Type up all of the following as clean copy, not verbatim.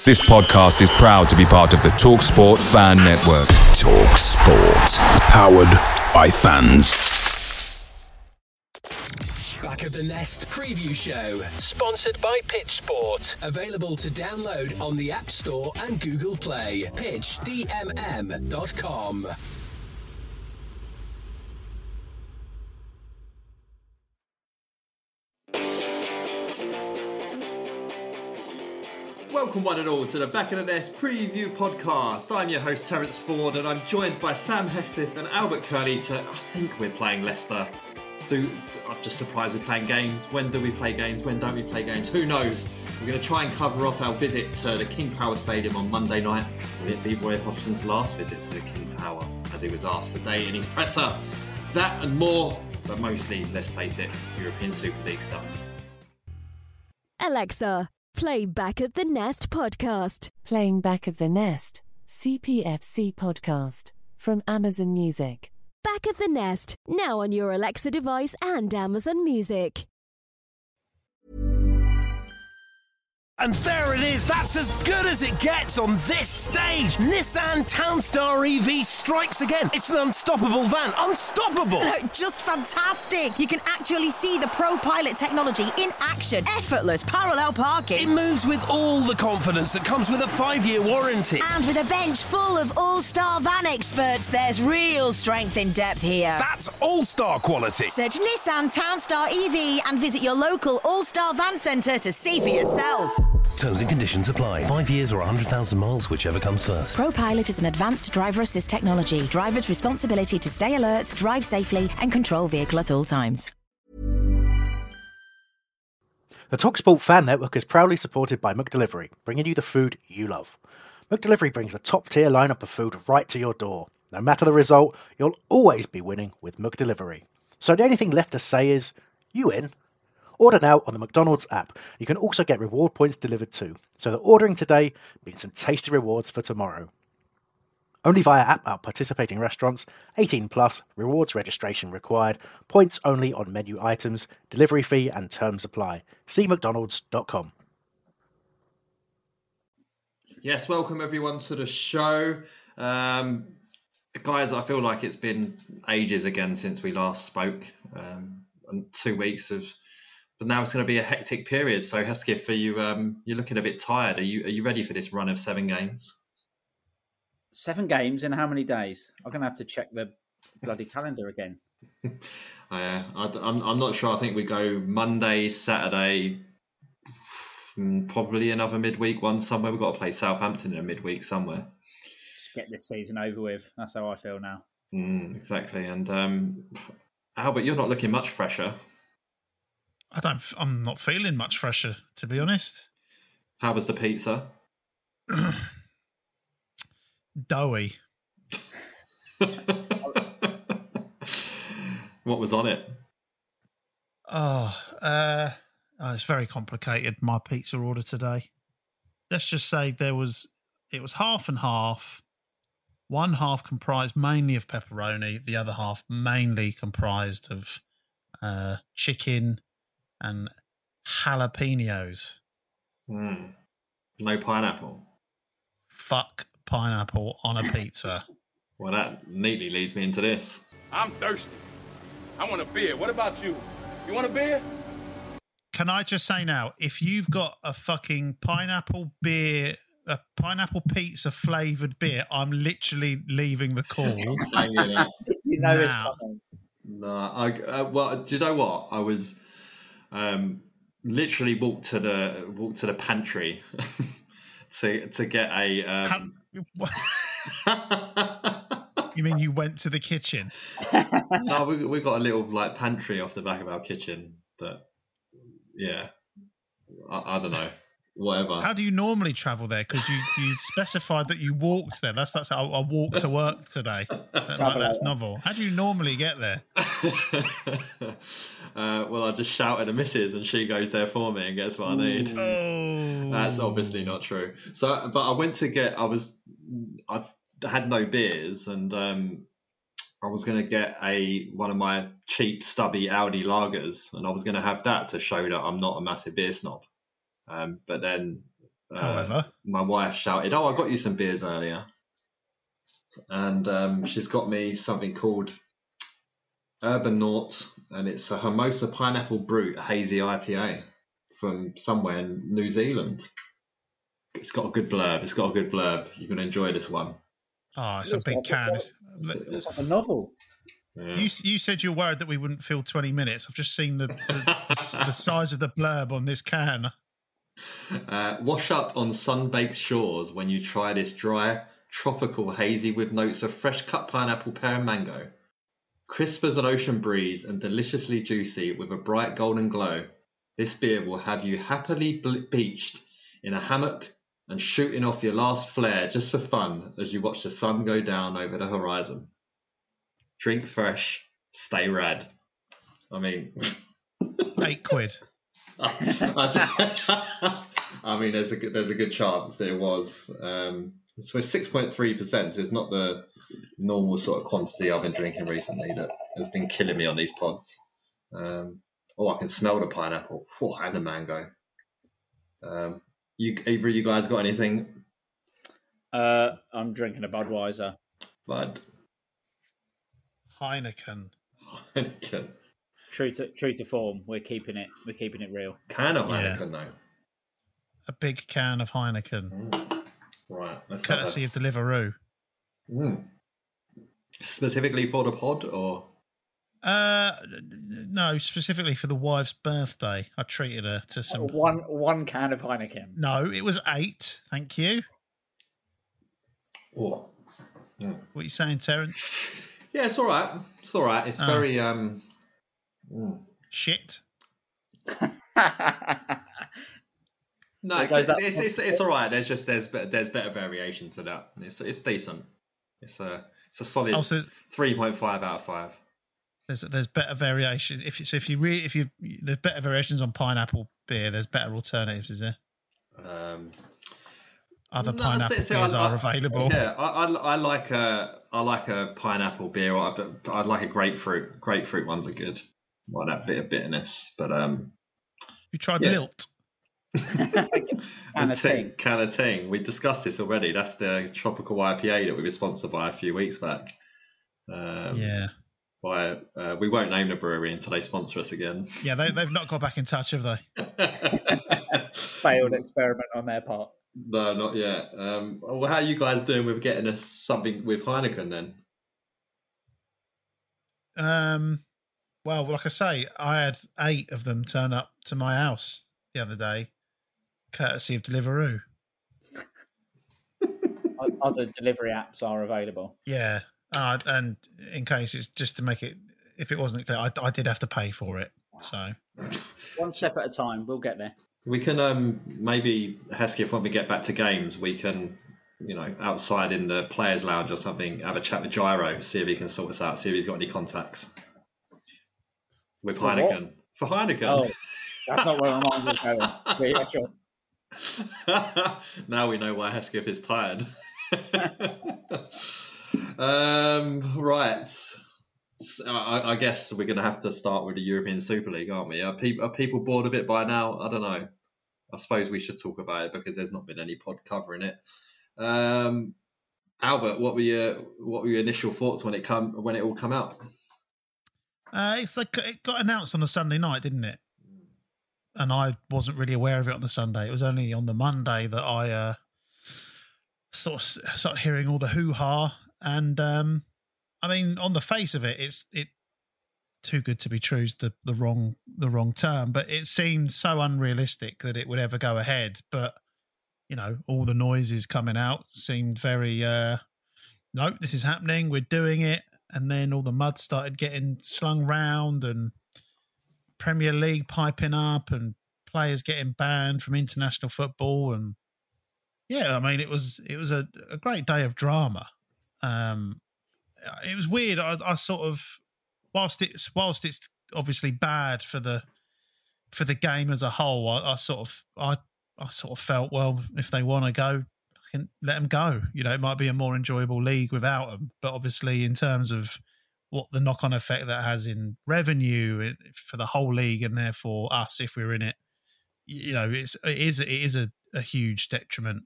This podcast is proud to be part of the TalkSport Fan Network. TalkSport. Powered by fans. Back of the Nest preview show. Sponsored by Pitch Sport. Available to download on the App Store and Google Play. PitchDMM.com. Welcome one and all to the Back of the Nest preview podcast. I'm your host Terence Ford and I'm joined by Sam Hesketh and Albert Curley I think we're playing Leicester. I'm just surprised we're playing games. When do we play games? When don't we play games? Who knows? We're going to try and cover off our visit to the King Power Stadium on Monday night. Will it be Roy Hodgson's last visit to the King Power, as he was asked today in his presser? That and more, but mostly, let's face it, European Super League stuff. Alexa, play Back of the Nest podcast. Playing Back of the Nest, CPFC podcast from Amazon Music. Back of the Nest, now on your Alexa device and Amazon Music. And there it is, that's as good as it gets on this stage. Nissan Townstar EV strikes again. It's an unstoppable van, unstoppable. Just fantastic. You can actually see the ProPilot technology in action. Effortless parallel parking. It moves with all the confidence that comes with a 5-year warranty. And with a bench full of all-star van experts, there's real strength in depth here. That's all-star quality. Search Nissan Townstar EV and visit your local all-star van centre to see for yourself. Terms and conditions apply. 5 years or 100,000 miles, whichever comes first. ProPilot is an advanced driver assist technology. Driver's responsibility to stay alert, drive safely, and control vehicle at all times. The TalkSport Fan Network is proudly supported by McDelivery, bringing you the food you love. McDelivery brings a top-tier lineup of food right to your door. No matter the result, you'll always be winning with McDelivery. So the only thing left to say is, you in? Order now on the McDonald's app. You can also get reward points delivered too. So that ordering today means some tasty rewards for tomorrow. Only via app at participating restaurants. 18 plus. Rewards registration required. Points only on menu items. Delivery fee and terms apply. See mcdonalds.com. Yes, welcome everyone to the show. Guys, I feel like it's been ages again since we last spoke. And 2 weeks of... But now it's going to be a hectic period. So Hesketh, are you you're looking a bit tired. Are you ready for this run of 7 games? 7 games in how many days? I'm going to have to check the bloody calendar again. I'm not sure. I think we go Monday, Saturday, probably another midweek one somewhere. We've got to play Southampton in a midweek somewhere. Just get this season over with. That's how I feel now. Exactly. And Albert, you're not looking much fresher. I'm not feeling much fresher, to be honest. How was the pizza? Doughy. What was on it? It's very complicated, my pizza order today. Let's just say it was half and half. One half comprised mainly of pepperoni, the other half mainly comprised of chicken and jalapenos. No pineapple. Fuck pineapple on a pizza. Well, that neatly leads me into this. I'm thirsty. I want a beer. What about you? You want a beer? Can I just say now, if you've got a fucking pineapple beer, a pineapple pizza flavoured beer, I'm literally leaving the call. You know it's coming. No, well, do you know what? I was literally walked to the pantry to get a. You mean you went to the kitchen? No, we got a little like pantry off the back of our kitchen. That, yeah, I don't know. Whatever. How do you normally travel there? Because you specified that you walked there. That's how I walked to work today. That's novel. How do you normally get there? Well, I just shout at the missus and she goes there for me and gets what I need. Oh. That's obviously not true. So, but I went to get. I had no beers and I was going to get one of my cheap stubby Audi lagers and I was going to have that to show that I'm not a massive beer snob. But then However, my wife shouted, "Oh, I got you some beers earlier," and she's got me something called Urban Naught, and it's a Hermosa Pineapple Brute Hazy IPA from somewhere in New Zealand. It's got a good blurb. You're going to enjoy this one. Oh, it's a big can. It's like a novel. Yeah. You said you're worried that we wouldn't fill 20 minutes. I've just seen the size of the blurb on this can. Wash up on sun-baked shores when you try this dry, tropical hazy with notes of fresh cut pineapple, pear and mango. Crisp as an ocean breeze and deliciously juicy with a bright golden glow, this beer will have you happily beached in a hammock and shooting off your last flare just for fun as you watch the sun go down over the horizon. Drink fresh, stay rad. I mean... £8. I mean, there's a good chance that it was. It's for 6.3%, so it's not the normal sort of quantity I've been drinking recently that has been killing me on these pods. I can smell the pineapple and the mango. Either of you guys got anything? I'm drinking a Budweiser. Bud. Heineken. True to form. We're keeping it real. Can of Heineken though. A big can of Heineken. Right. Courtesy of Deliveroo. Specifically for the pod, or? No, specifically for the wife's birthday. I treated her to some one can of Heineken. No, it was 8. Thank you. What? What are you saying, Terence? Yeah, it's all right. It's very shit. No, it's all right. There's better variation to that. It's decent. It's a solid 3.5 out of 5. There's better variations. If you there's better variations on pineapple beer, there's better alternatives, is there? Other pineapple beers are available. Yeah, I like a pineapple beer. I like a grapefruit. Grapefruit ones are good. Like that bit of bitterness, but you tried Lilt? Can of Ting. We discussed this already. That's the tropical IPA that we were sponsored by a few weeks back. Yeah. We won't name the brewery until they sponsor us again. Yeah, they've not got back in touch, have they? Failed experiment on their part. No, not yet. Well, how are you guys doing with getting us something with Heineken then? Well, like I say, I had 8 of them turn up to my house the other day, courtesy of Deliveroo. Other delivery apps are available. Yeah, and in case it's just to make it, if it wasn't clear, I did have to pay for it. So one step at a time, we'll get there. We can maybe, Hesketh, when we get back to games, we can, outside in the players' lounge or something, have a chat with Gyro, see if he can sort us out, see if he's got any contacts with Heineken. What? For Heineken. Oh, that's not where my mind was going. Yeah, sure. Now we know why Hesketh is tired. Right. I guess we're going to have to start with the European Super League, aren't we? Are people bored of it by now? I don't know. I suppose we should talk about it because there's not been any pod covering it. Albert, what were your initial thoughts when it all come out? It's like it got announced on the Sunday night, didn't it? And I wasn't really aware of it on the Sunday. It was only on the Monday that I sort of started hearing all the hoo-ha. And I mean, on the face of it, it's too good to be true is the wrong term, but it seemed so unrealistic that it would ever go ahead. But all the noises coming out seemed very no, this is happening, we're doing it. And then all the mud started getting slung round and Premier League piping up and players getting banned from international football. And yeah, I mean, it was a great day of drama. It was weird. I sort of, whilst it's obviously bad for the game as a whole, I sort of felt, well, if they want to go, I can let them go. It might be a more enjoyable league without them. But obviously, in terms of what the knock-on effect that has in revenue for the whole league and therefore us if we're in it, it is a huge detriment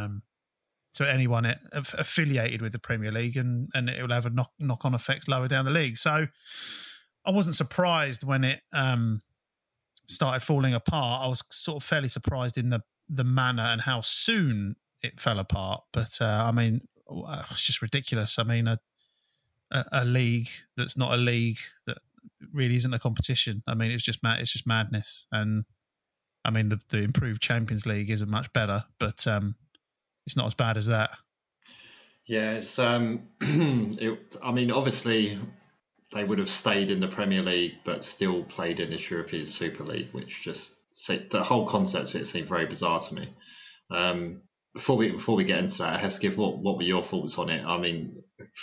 to anyone affiliated with the Premier League, and it will have a knock-on effects lower down the league. So I wasn't surprised when it started falling apart. I was sort of fairly surprised in the manner and how soon it fell apart. But I mean, it's just ridiculous. I mean, a league that's not a league, that really isn't a competition. I mean, it's just madness. And I mean, the improved Champions League isn't much better, but it's not as bad as that. Yeah, it's I mean, obviously they would have stayed in the Premier League but still played in this European Super League, which just the whole concept of it seemed very bizarre to me. Before we get into that, Hesketh, what were your thoughts on it? I mean,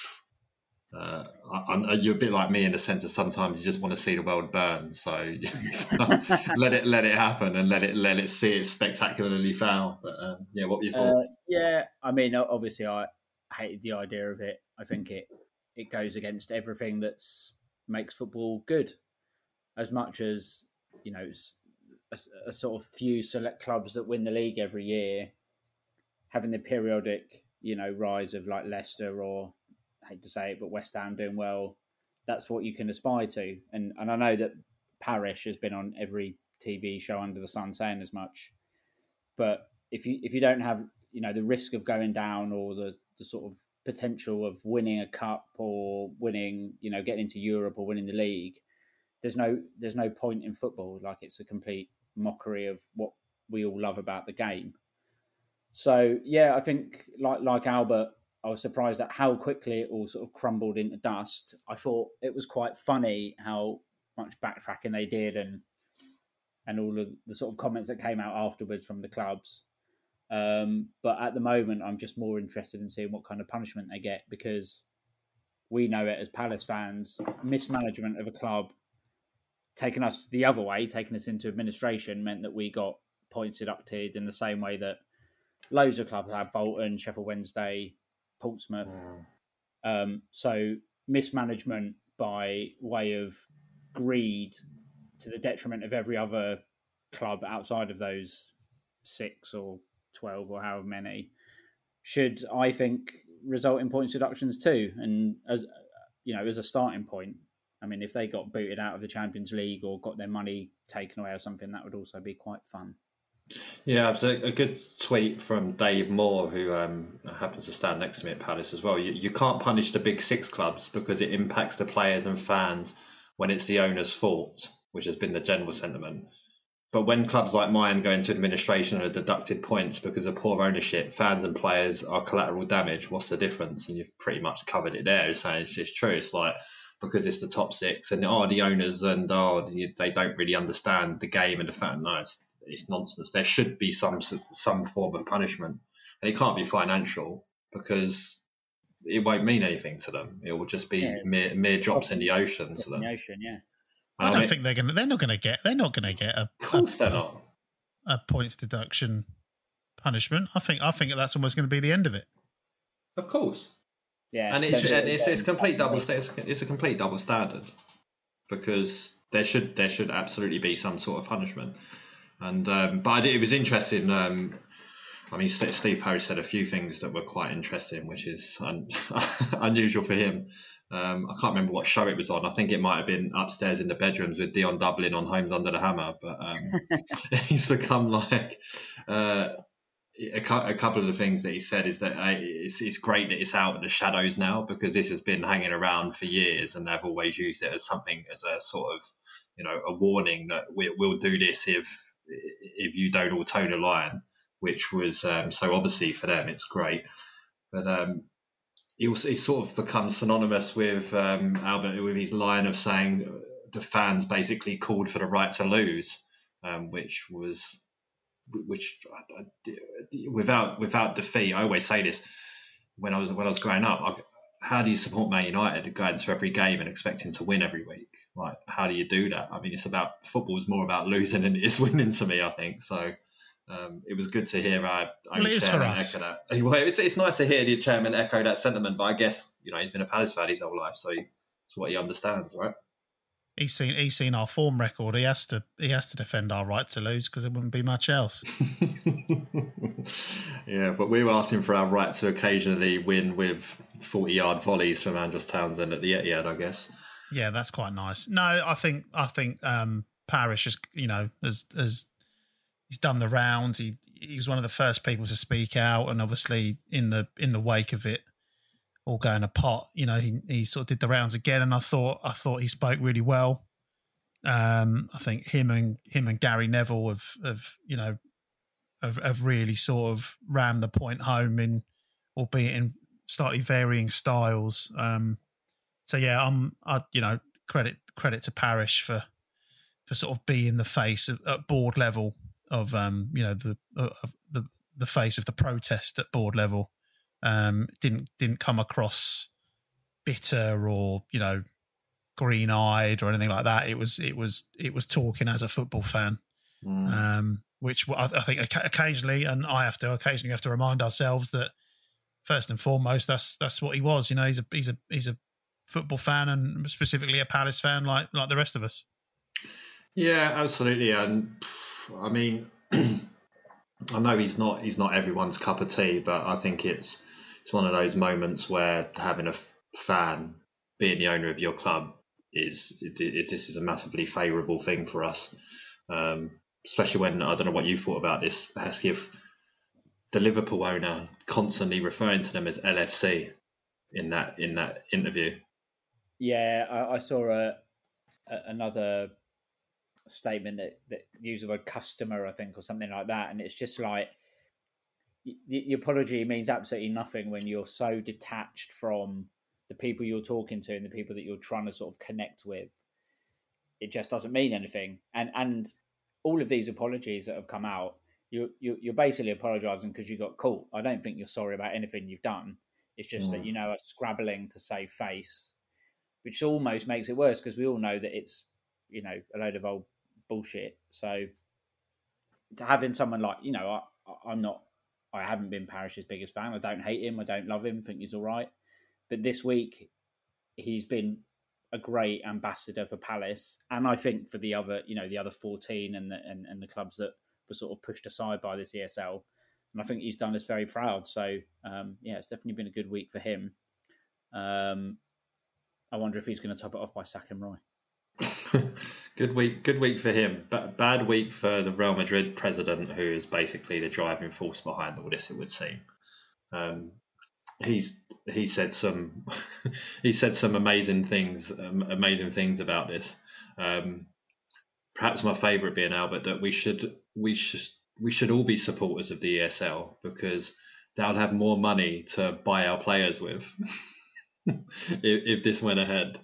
you're a bit like me in the sense that sometimes you just want to see the world burn, so let it happen and let it see it spectacularly foul. But what were your thoughts? I mean, obviously I hated the idea of it. I think it goes against everything that makes football good. As much as, you know, a sort of few select clubs that win the league every year, having the periodic, you know, rise of like Leicester or, I hate to say it, but West Ham doing well, that's what you can aspire to. And I know that Parish has been on every TV show under the sun saying as much. But if you don't have, you know, the risk of going down or the sort of potential of winning a cup or winning, you know, getting into Europe or winning the league, there's no point in football. Like, it's a complete mockery of what we all love about the game. So yeah, I think like Albert, I was surprised at how quickly it all sort of crumbled into dust. I thought it was quite funny how much backtracking they did and all of the sort of comments that came out afterwards from the clubs. But at the moment, I'm just more interested in seeing what kind of punishment they get, because we know it as Palace fans, mismanagement of a club taking us the other way, taking us into administration, meant that we got points deducted in the same way that loads of clubs have: Bolton, Sheffield Wednesday, Portsmouth. So mismanagement by way of greed to the detriment of every other club outside of those 6 or 12 or however many should, I think, result in points deductions too. And as you know, as a starting point, I mean, if they got booted out of the Champions League or got their money taken away or something, that would also be quite fun. Yeah, it was a good tweet from Dave Moore, who happens to stand next to me at Palace as well. You can't punish the big 6 clubs because it impacts the players and fans when it's the owner's fault, which has been the general sentiment. But when clubs like mine go into administration and are deducted points because of poor ownership, fans and players are collateral damage. What's the difference? And you've pretty much covered it there. It's saying it's just true. It's like, because it's the top 6 and the owners and they don't really understand the game and the fact. No, it's nonsense. There should be some form of punishment, and it can't be financial because it won't mean anything to them. It will just be mere drops in the ocean to them. I don't think they're not going to get a. Of course, they're not a points deduction punishment. I think that's almost going to be the end of it. Of course. Yeah, and it's complete double. It's a complete double standard, because there should absolutely be some sort of punishment. And but it was interesting. I mean, Steve Parry said a few things that were quite interesting, which is unusual for him. I can't remember what show it was on. I think it might have been Upstairs in the Bedrooms with Dion Dublin on Homes Under the Hammer. But he's become like a couple of the things that he said is that it's great that it's out of the shadows now, because this has been hanging around for years, and they've always used it as something, as a sort of, you know, a warning that we'll do this if you don't all toe the line, which was so obviously for them it's great. But he sort of becomes synonymous with Albert, with his line of saying the fans basically called for the right to lose, which without defeat. I always say this when I was growing up. How do you support Man United going to every game and expecting to win every week? Like, how do you do that? I mean, football is more about losing than it is winning to me, I think. So it was good to hear our chairman echo that. Well, it's nice to hear the chairman echo that sentiment, but I guess, you know, he's been a Palace fan his whole life, so it's what he understands, right? He's seen our form record. He has to defend our right to lose because there wouldn't be much else. Yeah, but we were asking for our right to occasionally win with 40-yard volleys from Andros Townsend at the Etihad, I guess. Yeah, that's quite nice. No, I think Parish has, has he's done the rounds. He was one of the first people to speak out, and obviously in the wake of it all going apart, he sort of did the rounds again, and I thought he spoke really well. I think him and Gary Neville have really sort of rammed the point home albeit in slightly varying styles. So yeah, credit to Parish for sort of being the face at board level of the face of the protest at board level. Didn't come across bitter or green-eyed or anything like that. It was talking as a football fan, which I think occasionally, and I have to remind ourselves that first and foremost that's what he was. He's a football fan, and specifically a Palace fan, like the rest of us. Yeah, absolutely. And I mean, I know he's not everyone's cup of tea, but I think it's one of those moments where having a fan being the owner of your club this is a massively favourable thing for us, especially when, I don't know what you thought about this, Heskey, the Liverpool owner constantly referring to them as LFC in that interview. Yeah, I saw another statement that used the word customer, I think, or something like that, and it's just like, the apology means absolutely nothing when you're so detached from the people you're talking to and the people that you're trying to sort of connect with. It just doesn't mean anything. And all of these apologies that have come out, you're basically apologising because you got caught. I don't think you're sorry about anything you've done. It's just that are scrabbling to save face, which almost makes it worse because we all know that it's a load of old bullshit. So to having someone like I haven't been Parish's biggest fan. I don't hate him. I don't love him. I think he's all right. But this week, he's been a great ambassador for Palace, and I think for the other 14 and the clubs that were sort of pushed aside by this ESL. And I think he's done us very proud. So it's definitely been a good week for him. I wonder if he's going to top it off by sacking Roy. Good week for him, but bad week for the Real Madrid president, who is basically the driving force behind all this, it would seem. He said some amazing things about this. Perhaps my favourite being, Albert, that we should all be supporters of the ESL because they'll have more money to buy our players with if this went ahead.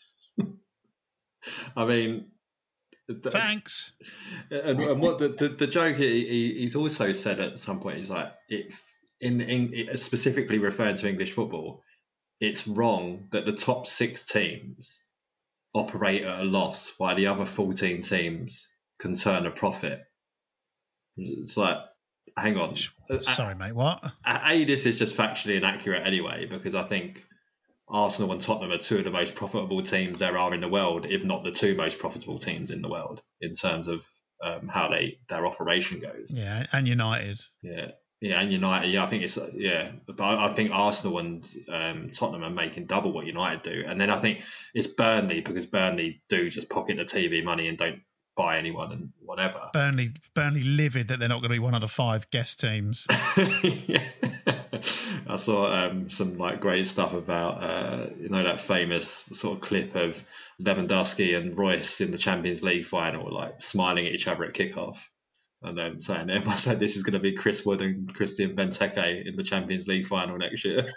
I mean, thanks. And what the joke he's also said at some point, he's like, in specifically referring to English football, it's wrong that the top 6 teams operate at a loss while the other 14 teams can turn a profit. It's like, hang on. Sorry, mate, what? This is just factually inaccurate anyway, because I think Arsenal and Tottenham are 2 of the most profitable teams there are in the world, if not the 2 most profitable teams in the world in terms of how their operation goes. Yeah, and United. Yeah, and United. Yeah, I think but I think Arsenal and Tottenham are making double what United do, and then I think it's Burnley, because Burnley do just pocket the TV money and don't buy anyone and whatever. Burnley livid that they're not going to be one of the 5 guest teams. Yeah. I saw some great stuff about that famous sort of clip of Lewandowski and Royce in the Champions League final, smiling at each other at kickoff, and then saying everyone said this is going to be Chris Wood and Christian Benteke in the Champions League final next year.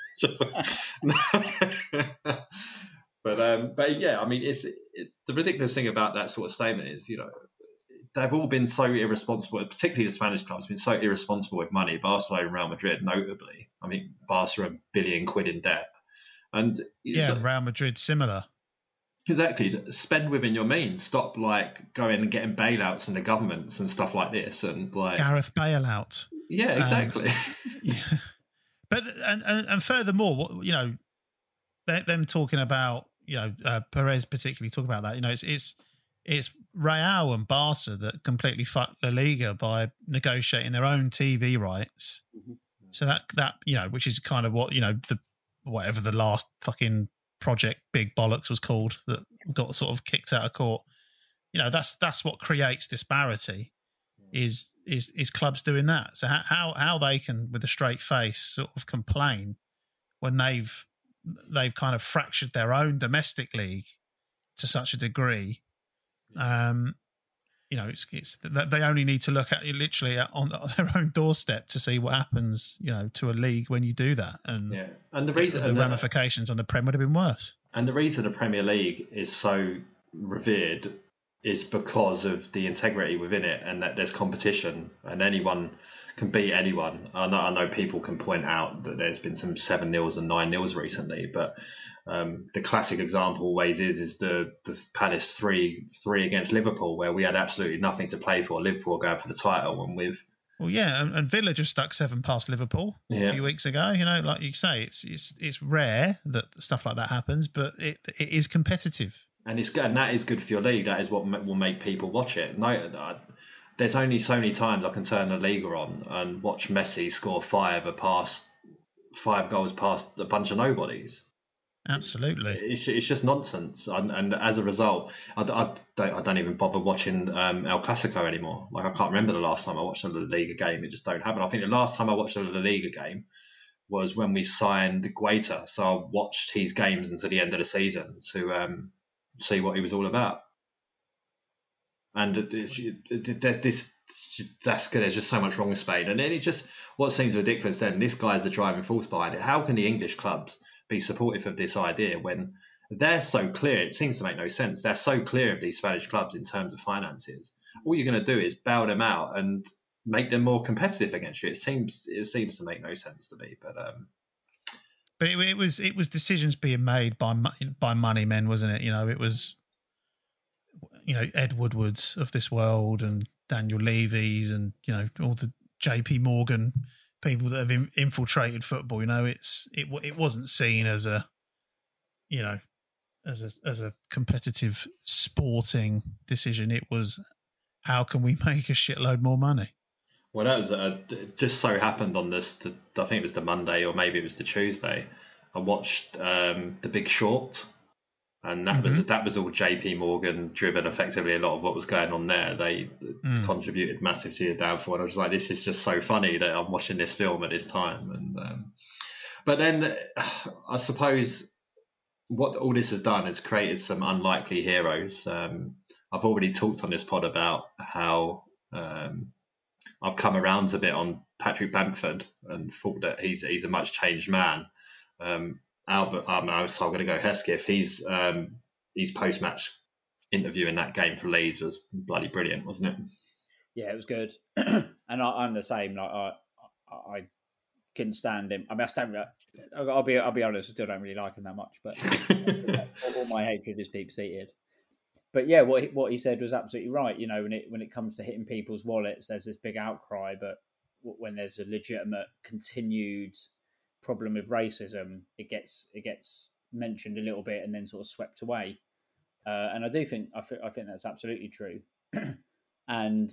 But yeah, I mean, the ridiculous thing about that sort of statement is, they've all been so irresponsible, particularly the Spanish clubs, been so irresponsible with money. Barcelona and Real Madrid, notably. I mean, Barca are £1 billion in debt. And Real Madrid similar. Exactly. Spend within your means. Stop going and getting bailouts from the governments and stuff like this. And Gareth bailout. Yeah, exactly. Yeah. But and furthermore, them talking about Perez particularly talk about that. It's Real and Barca that completely fucked La Liga by negotiating their own TV rights. Mm-hmm. So that which is kind of what whatever the last fucking project Big Bollocks was called that got sort of kicked out of court. That's what creates disparity. Is clubs doing that? So how they can with a straight face sort of complain when they've kind of fractured their own domestic league to such a degree. It's they only need to look at it literally on their own doorstep to see what happens, to a league when you do that. And the reason the ramifications on the Prem would have been worse. And the reason the Premier League is so revered is because of the integrity within it, and that there's competition and anyone can beat anyone. I know people can point out that there's been some 7-0s and 9-0s recently, but the classic example always is the Palace 3 against Liverpool, where we had absolutely nothing to play for. Liverpool going for the title, and and Villa just stuck 7 past Liverpool a few weeks ago. Like you say, it's rare that stuff like that happens, but it is competitive. And that is good for your league. That is what will make people watch it. No, there's only so many times I can turn the Liga on and watch Messi score 5 goals past a bunch of nobodies. Absolutely, it's just nonsense. And as a result, I don't even bother watching El Clasico anymore. Like, I can't remember the last time I watched a La Liga game. It just don't happen. I think the last time I watched a La Liga game was when we signed Guaita. So I watched his games until the end of the season to see what he was all about. And that's good. There's just so much wrong with Spain. And then it just, what seems ridiculous then, this guy's the driving force behind it. How can the English clubs be supportive of this idea when they're so clear? It seems to make no sense. They're so clear of these Spanish clubs in terms of finances. All you're going to do is bail them out and make them more competitive against you. It seems to make no sense to me. But it was decisions being made by money men, wasn't it? It was Ed Woodwards of this world and Daniel Levy's and all the JP Morgan people that have infiltrated football. It wasn't seen as a as a competitive sporting decision. It was, how can we make a shitload more money? Well, that was just so happened on this. I think it was the Monday or maybe it was the Tuesday. I watched The Big Short, and that was all JP Morgan driven. Effectively, a lot of what was going on there, they contributed massively to the downfall. And I was like, this is just so funny that I'm watching this film at this time. And but then I suppose what all this has done is created some unlikely heroes. I've already talked on this pod about how I've come around a bit on Patrick Bamford and thought that he's a much changed man. Albert, so I'm going to go Hesketh. His post-match interview in that game for Leeds was bloody brilliant, wasn't it? Yeah, it was good. And I'm the same. Like I couldn't stand him. I mean, I'll be honest, I still don't really like him that much, but all my hatred is deep-seated. But yeah, what he said was absolutely right. When it comes to hitting people's wallets, there's this big outcry, but when there's a legitimate continued problem with racism, it gets mentioned a little bit and then sort of swept away. And I think that's absolutely true. And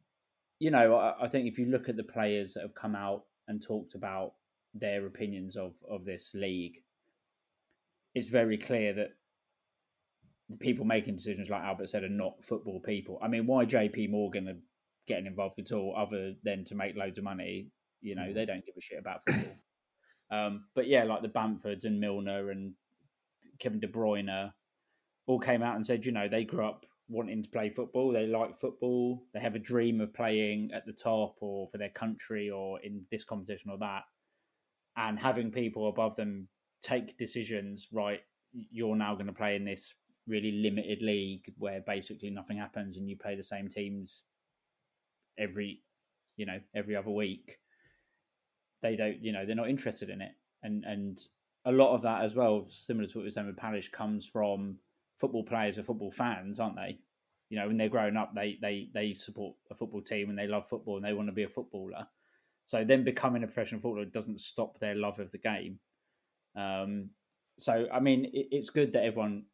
I think if you look at the players that have come out and talked about their opinions of this league, it's very clear that the people making decisions, like Albert said, are not football people. I mean, why JP Morgan are getting involved at all other than to make loads of money? They don't give a shit about football. But yeah, like the Bamfords and Milner and Kevin De Bruyne all came out and said, they grew up wanting to play football. They like football. They have a dream of playing at the top or for their country or in this competition or that. And having people above them take decisions, right, you're now going to play in this really limited league where basically nothing happens and you play the same teams every other week. They don't, they're not interested in it. And a lot of that as well, similar to what we were saying with Palace, comes from football players or football fans, aren't they? When they're growing up, they support a football team and they love football and they want to be a footballer. So then becoming a professional footballer doesn't stop their love of the game. So, I mean, it's good that everyone,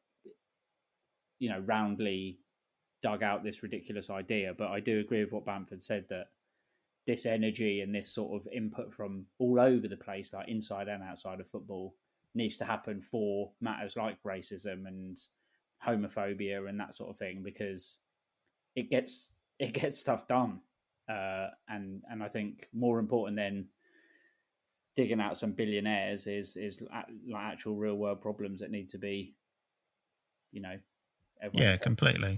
roundly dug out this ridiculous idea. But I do agree with what Bamford said, that this energy and this sort of input from all over the place, like inside and outside of football, needs to happen for matters like racism and homophobia and that sort of thing, because it gets stuff done. And I think more important than digging out some billionaires is like actual real world problems that need to be, completely.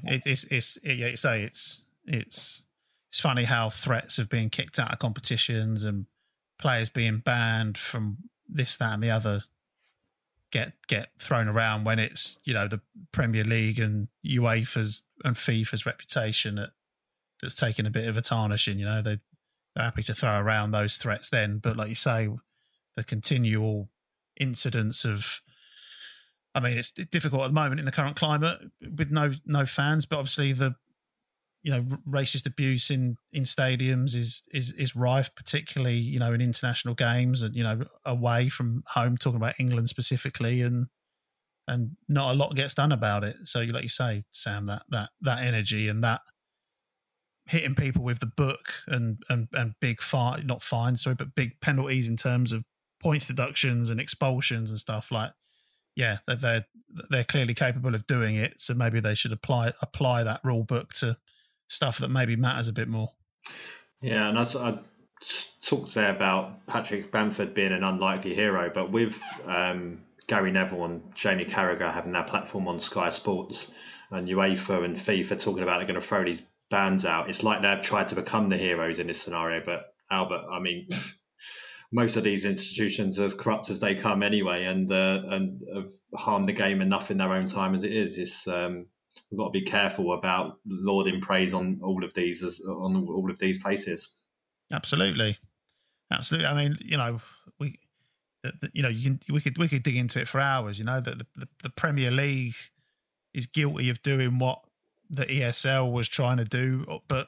It's funny how threats of being kicked out of competitions and players being banned from this, that, and the other get thrown around when it's the Premier League and UEFA's and FIFA's reputation that's taken a bit of a tarnishing. They're happy to throw around those threats then, but like you say, the continual incidents of, I mean, it's difficult at the moment in the current climate with no fans, but obviously the racist abuse in stadiums is rife, particularly in international games and away from home. Talking about England specifically, and not a lot gets done about it. So, like you say, Sam, that energy and that hitting people with the book and big not fines, sorry, but big penalties in terms of points deductions and expulsions and stuff like. Yeah, they're clearly capable of doing it. So maybe they should apply that rule book to stuff that maybe matters a bit more. Yeah, and I talked there about Patrick Bamford being an unlikely hero, but with Gary Neville and Jamie Carragher having their platform on Sky Sports and UEFA and FIFA talking about they're going to throw these bans out, it's like they've tried to become the heroes in this scenario. But Albert, I mean, most of these institutions are as corrupt as they come anyway, and have harmed the game enough in their own time as it is. It's we've got to be careful about lauding praise on all of these places. Absolutely. I mean, we could dig into it for hours. That the Premier League is guilty of doing what the ESL was trying to do, but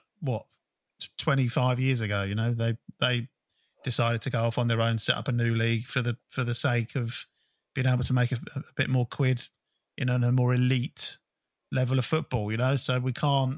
25 years ago, they decided to go off on their own, set up a new league for the sake of being able to make a bit more quid in a more elite level of football, so we can't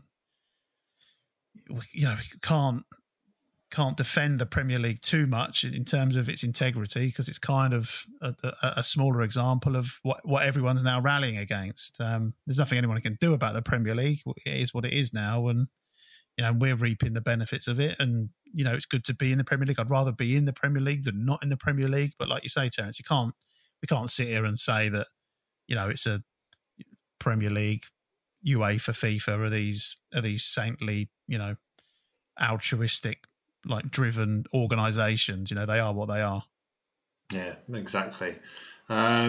defend the Premier League too much in terms of its integrity, because it's kind of a smaller example of what everyone's now rallying against. There's nothing anyone can do about the Premier League. It is what it is now, and we're reaping the benefits of it. And it's good to be in the Premier League. I'd rather be in the Premier League than not in the Premier League. But like you say, Terence, we can't sit here and say that it's a Premier League, UEFA, FIFA are these saintly, altruistic, like driven organisations. They are what they are. Yeah, exactly. I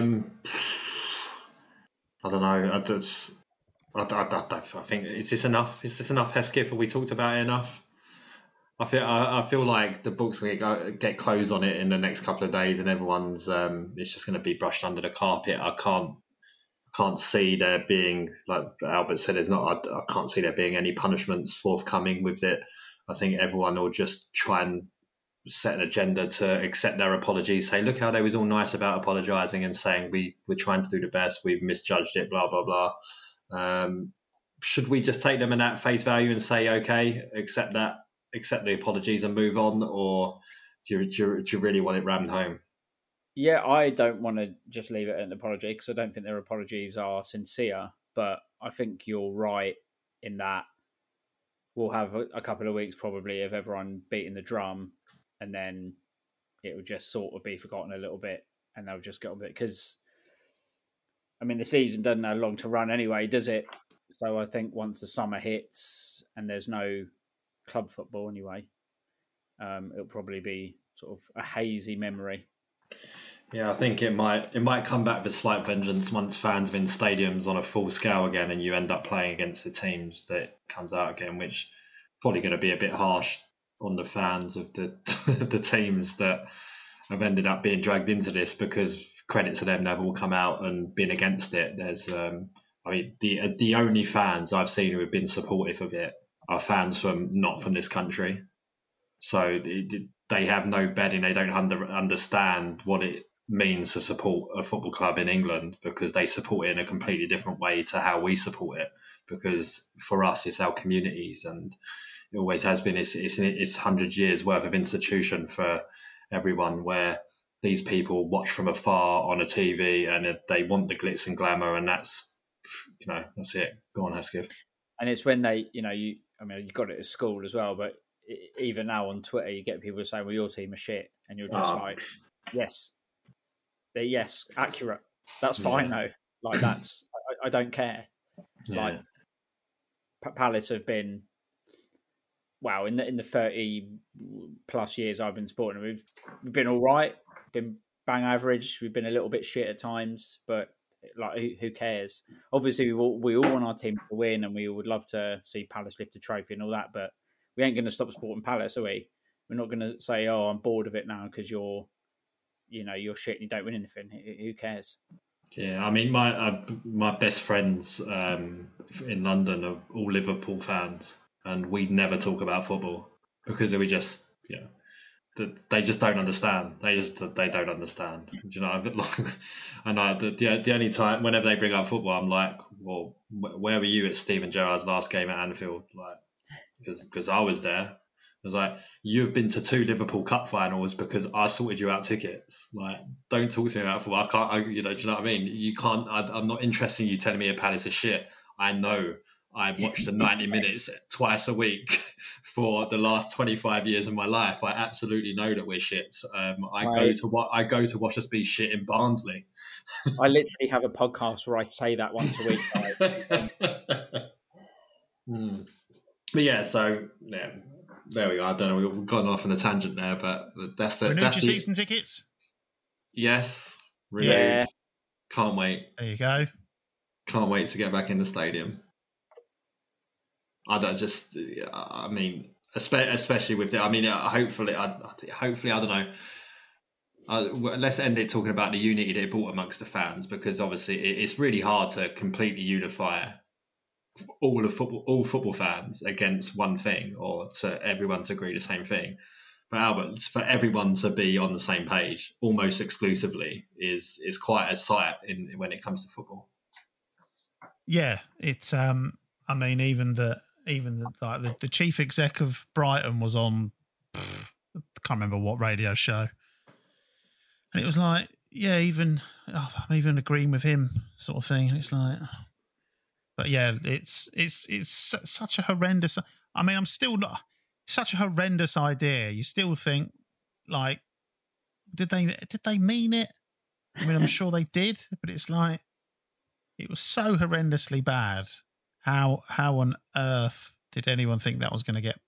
don't know. I think is this enough? Is this enough, Hesketh? Have we talked about it enough? I feel like the book's going to get closed on it in the next couple of days, and everyone's it's just going to be brushed under the carpet. I can't see there being, like Albert said, I can't see there being any punishments forthcoming with it. I think everyone will just try and set an agenda to accept their apologies, say, look how they was all nice about apologising and saying we're trying to do the best, we've misjudged it, blah, blah, blah. Should we just take them in at face value and say, okay, accept the apologies and move on, or do you really want it rammed home? Yeah, I don't want to just leave it at an apology, because I don't think their apologies are sincere. But I think you're right in that we'll have a couple of weeks probably of everyone beating the drum, and then it will just sort of be forgotten a little bit, and they'll just get on with it. Because, I mean, the season doesn't have long to run anyway, does it? So I think once the summer hits and there's no club football anyway, it'll probably be sort of a hazy memory. Yeah, I think it might come back with slight vengeance once fans are in stadiums on a full scale again, and you end up playing against the teams that comes out again, which probably going to be a bit harsh on the fans of the teams that have ended up being dragged into this, because credit to them, they've all come out and been against it. There's, the only fans I've seen who have been supportive of it are fans not from this country. So they have no bedding. They don't understand what it means to support a football club in England, because they support it in a completely different way to how we support it. Because for us, it's our communities, and it always has been. It's 100 years worth of institution for everyone, where these people watch from afar on a TV and they want the glitz and glamour, and that's it. Go on, Hesketh. And it's when they, you got it at school as well, but even now on Twitter, you get people saying, well, your team are shit. And you're just like, yes, accurate. That's fine though. Like I don't care. Yeah. Like Palace have been, in the 30 plus years I've been supporting them, we've been all right, been bang average. We've been a little bit shit at times, but like who cares? Obviously, we all want our team to win, and we would love to see Palace lift a trophy and all that. But we ain't going to stop supporting Palace, are we? We're not going to say, "Oh, I'm bored of it now because you're shit and you don't win anything." Who cares? Yeah, I mean, my best friends in London are all Liverpool fans, and we never talk about football because we just they just don't understand. They don't understand. Do you know? And the only time whenever they bring up football, I'm like, well, where were you at Steven Gerrard's last game at Anfield? Like, because I was there. I was like, you've been to 2 Liverpool Cup finals because I sorted you out tickets. Like, don't talk to me about football. I can't. Do you know what I mean? You can't. I'm not interested in you telling me a Palace is shit. I know. I've watched the 90 minutes twice a week for the last 25 years of my life. I absolutely know that we're shit. I go to watch us be shit in Barnsley. I literally have a podcast where I say that once a week. But yeah, so yeah, there we go. I don't know. We've gone off on a tangent there, but that's the. Renewed your season tickets? Yes, renewed. Yeah. Can't wait. There you go. Can't wait to get back in the stadium. Especially with the. I mean, hopefully, I don't know. Let's end it talking about the unity that it brought amongst the fans, because obviously it's really hard to completely unify all football fans against one thing, or to everyone to agree the same thing. But Albert, for everyone to be on the same page almost exclusively is quite a sight when it comes to football. Yeah, it's. I mean, even the chief exec of Brighton was on. I can't remember what radio show, and it was like, yeah, I'm even agreeing with him, sort of thing. And it's like, but yeah, it's such a horrendous. I mean, I'm still not such a horrendous idea. You still think, like, did they mean it? I mean, I'm sure they did, but it's like, it was so horrendously bad. How on earth did anyone think that was going to get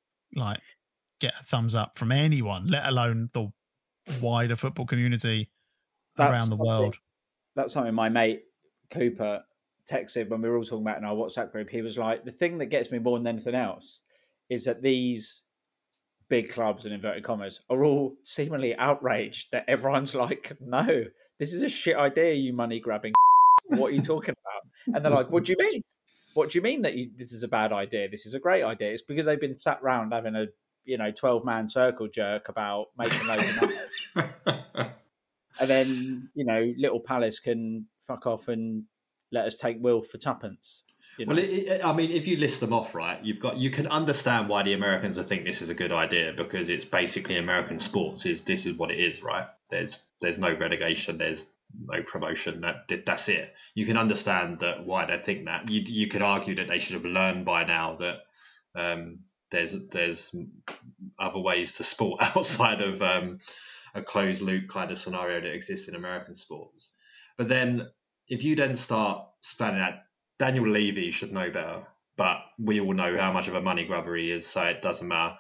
a thumbs up from anyone, let alone the wider football community around the world? That's something my mate Cooper texted when we were all talking about in our WhatsApp group. He was like, the thing that gets me more than anything else is that these big clubs, in inverted commas, are all seemingly outraged that everyone's like, no, this is a shit idea, you money grabbing. What are you talking about? And they're like, what do you mean? What do you mean that this is a bad idea? This is a great idea. It's because they've been sat round having a 12-man circle jerk about making loads of money. And then, little Palace can fuck off and let us take Will for tuppence. Well, I mean, if you list them off, right, you can understand why the Americans think this is a good idea, because it's basically American sports. This is what it is, right? There's no relegation, there's no promotion. That's it. You can understand why they think that. You could argue that they should have learned by now that there's other ways to sport outside of a closed loop kind of scenario that exists in American sports. But then, if you then start spanning out, Daniel Levy should know better, but we all know how much of a money grubber he is, so it doesn't matter.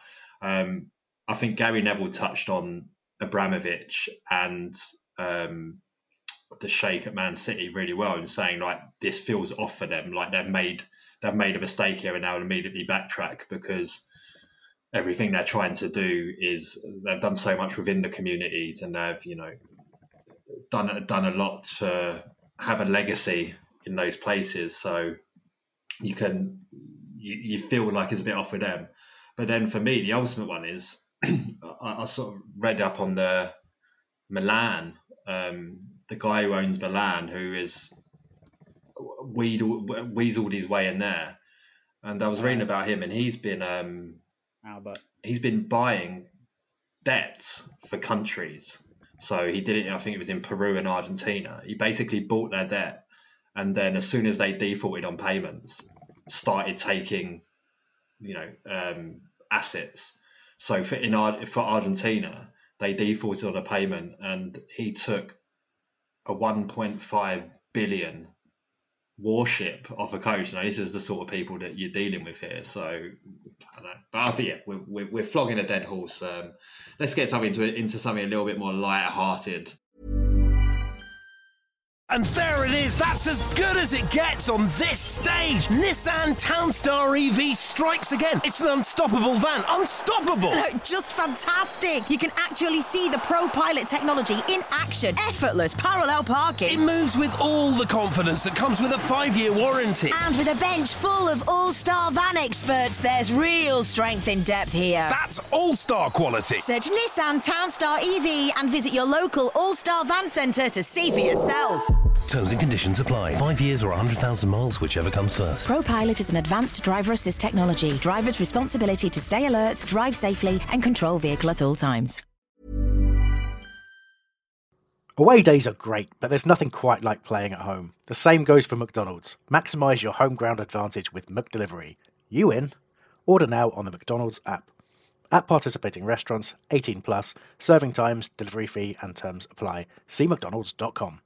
I think Gary Neville touched on Abramovich and the Sheikh at Man City really well, in saying, like, this feels off for them, like they've made a mistake here and now immediately backtrack, because everything they're trying to do is they've done so much within the communities, and they've done a lot to have a legacy in those places, so you feel like it's a bit off with them. But then for me, the ultimate one is I sort of read up on the Milan the guy who owns Milan, who is weaseled his way in there. And I was reading about him, and he's been buying debts for countries. So he did it, I think it was in Peru and Argentina. He basically bought their debt, and then as soon as they defaulted on payments, started taking, assets. So for Argentina, they defaulted on a payment, and he took a 1.5 billion warship off a coach. Now, this is the sort of people that you're dealing with here. So I don't know, but I think we're flogging a dead horse. Let's get into something a little bit more light-hearted. And there it is, that's as good as it gets on this stage. Nissan Townstar EV strikes again. It's an unstoppable van, unstoppable. Just fantastic. You can actually see the ProPilot technology in action. Effortless parallel parking. It moves with all the confidence that comes with a 5-year warranty. And with a bench full of all-star van experts, there's real strength in depth here. That's all-star quality. Search Nissan Townstar EV and visit your local all-star van centre to see for yourself. Terms and conditions apply. 5 years or 100,000 miles, whichever comes first. ProPilot is an advanced driver assist technology. Driver's responsibility to stay alert, drive safely, and control vehicle at all times. Away days are great, but there's nothing quite like playing at home. The same goes for McDonald's. Maximise your home ground advantage with McDelivery. You in? Order now on the McDonald's app. At participating restaurants, 18 plus, serving times, delivery fee and terms apply. See mcdonalds.com.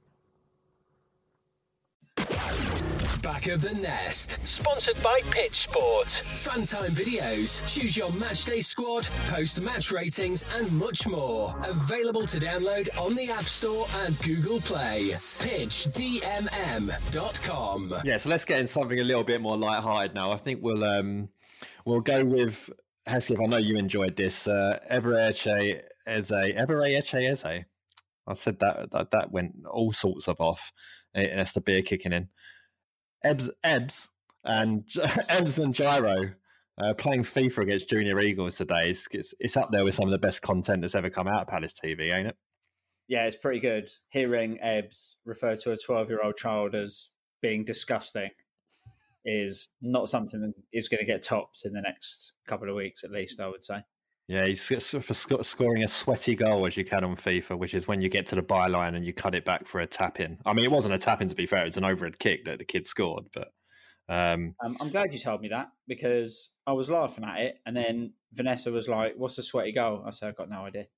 Back of the Nest, sponsored by Pitch Sport. Funtime videos, choose your matchday squad, post match ratings and much more. Available to download on the App Store and Google Play. pitchdmm.com. Yeah, so let's get in something a little bit more light-hearted now. I think we'll go with Hesley. I know you enjoyed this. Eberechi Eze. I said that went all sorts of off. That's the beer kicking in. Ebbs and Gyro playing FIFA against Junior Eagles today. It's up there with some of the best content that's ever come out of Palace TV, ain't it? Yeah, it's pretty good. Hearing Ebbs refer to a 12-year-old child as being disgusting is not something that is going to get topped in the next couple of weeks, at least, I would say. Yeah, he's for scoring as sweaty goal as you can on FIFA, which is when you get to the byline and you cut it back for a tap-in. I mean, it wasn't a tap-in, to be fair. It was an overhead kick that the kid scored. But I'm glad you told me that, because I was laughing at it, and then Vanessa was like, what's a sweaty goal? I said, I've got no idea.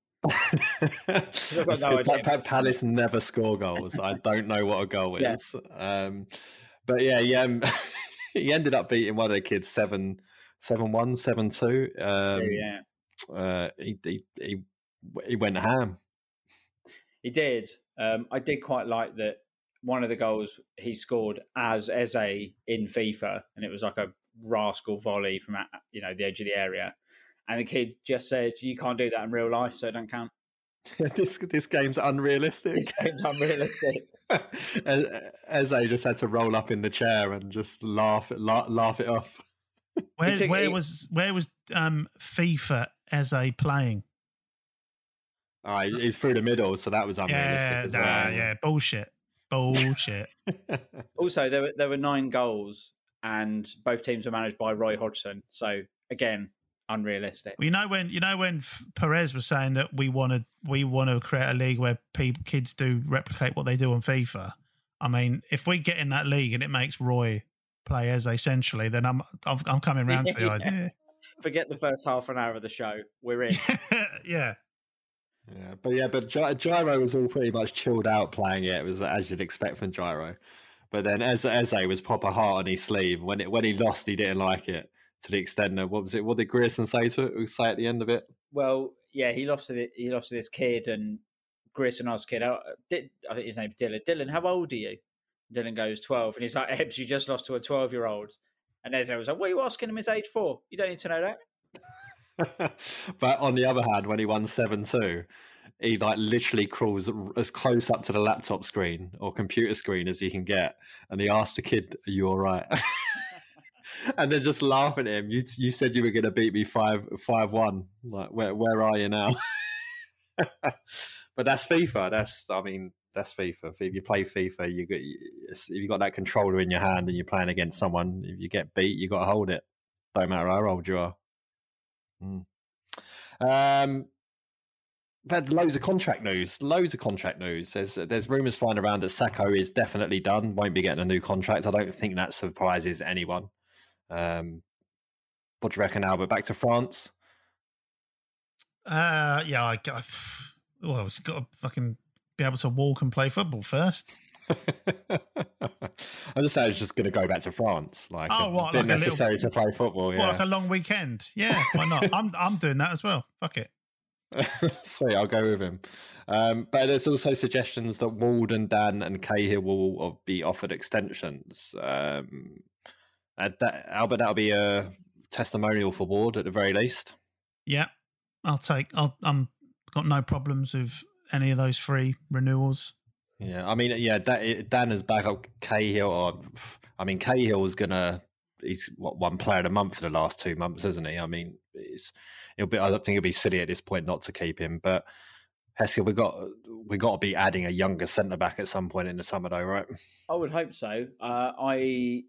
Palace never score goals. I don't know what a goal is. Yeah. But yeah, he ended up beating one of the kids 7-1, 7-2. Yeah. He went ham. He did. I did quite like that. One of the goals he scored as Eze in FIFA, and it was like a rascal volley from the edge of the area, and the kid just said, "You can't do that in real life, so it don't count." This game's unrealistic. This game's unrealistic. Eze just had to roll up in the chair and just laugh it off. Where was FIFA Eze playing? He's through the middle, so that was unrealistic as well. Yeah, bullshit. Also, there were 9 goals, and both teams were managed by Roy Hodgson. So again, unrealistic. Well, you know when Perez was saying that we want to create a league where kids do replicate what they do on FIFA. I mean, if we get in that league and it makes Roy play as essentially, then I'm coming round to the idea. Forget the first half an hour of the show. We're in. Yeah. But Gyro was all pretty much chilled out playing it. It was as you'd expect from Gyro. But then Eze was proper heart on his sleeve. When he lost, he didn't like it to the extent of what did Grierson say at the end of it? Well, yeah, he lost to this kid, and Grierson asked the kid, I think his name's Dylan. Dylan, how old are you? Dylan goes 12, and he's like, Ebbs, you just lost to a 12-year-old. And Eze was like, what are you asking him his age for? You don't need to know that. But on the other hand, when he won 7-2, he literally crawls as close up to the laptop screen or computer screen as he can get, and he asked the kid, "Are you all right?" And then just laughing at him. You said you were going to beat me 5-1. Like, where are you now? But But that's FIFA. That's FIFA. If you play FIFA, if you got that controller in your hand and you're playing against someone, if you get beat, you got to hold it. Don't matter how old you are. We've had loads of contract news. There's rumours flying around that Sacco is definitely done. Won't be getting a new contract. I don't think that surprises anyone. What do you reckon, Albert? Back to France? Yeah, well, he's got to fucking be able to walk and play football first. I just said I was just going to go back to France. Like, what? Didn't like necessary to play football. Yeah, like a long weekend. Yeah, why not? I'm doing that as well. Fuck it. Sweet, I'll go with him. But there's also suggestions that Walden, Dan, and Cahill will be offered extensions. Albert, that'll be a testimonial for Ward at the very least. Yeah, I'm got no problems with any of those 3 renewals. Yeah, I mean, Dan is back up. Cahill, Cahill's he's one player a month for the last 2 months, isn't he? I mean, I don't think it'll be silly at this point not to keep him. But Hesketh, we got to be adding a younger centre back at some point in the summer, though, right? I would hope so. I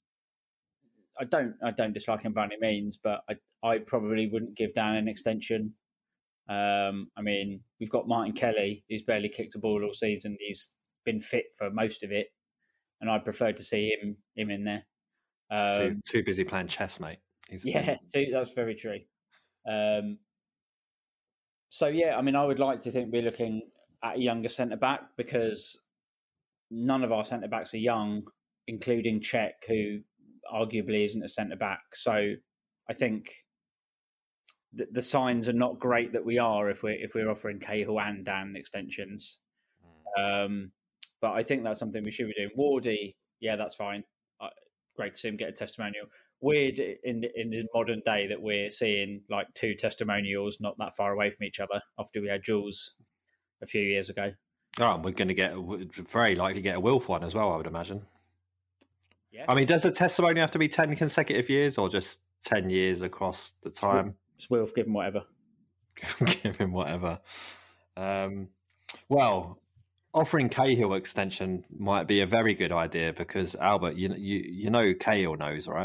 don't dislike him by any means, but I probably wouldn't give Dan an extension. I mean, we've got Martin Kelly, who's barely kicked a ball all season. He's been fit for most of it, and I'd prefer to see him in there. Too busy playing chess, mate. That's very true. So yeah, I mean, I would like to think we're looking at a younger centre back because none of our centre backs are young, including Cech, who arguably isn't a centre back. So I think the signs are not great that we are if we're offering Cahill and Dan extensions. But I think that's something we should be doing. Wardy, yeah, that's fine. Great to see him get a testimonial. Weird in the modern day that we're seeing like 2 testimonials not that far away from each other after we had Jules a few years ago. Oh, we're going to very likely get a Wilf one as well, I would imagine. Yeah. I mean, does a testimony have to be 10 consecutive years or just 10 years across the time? It's Wilf, give him whatever. Give him whatever. Well, offering Cahill extension might be a very good idea because Albert, you know Cahill knows, right?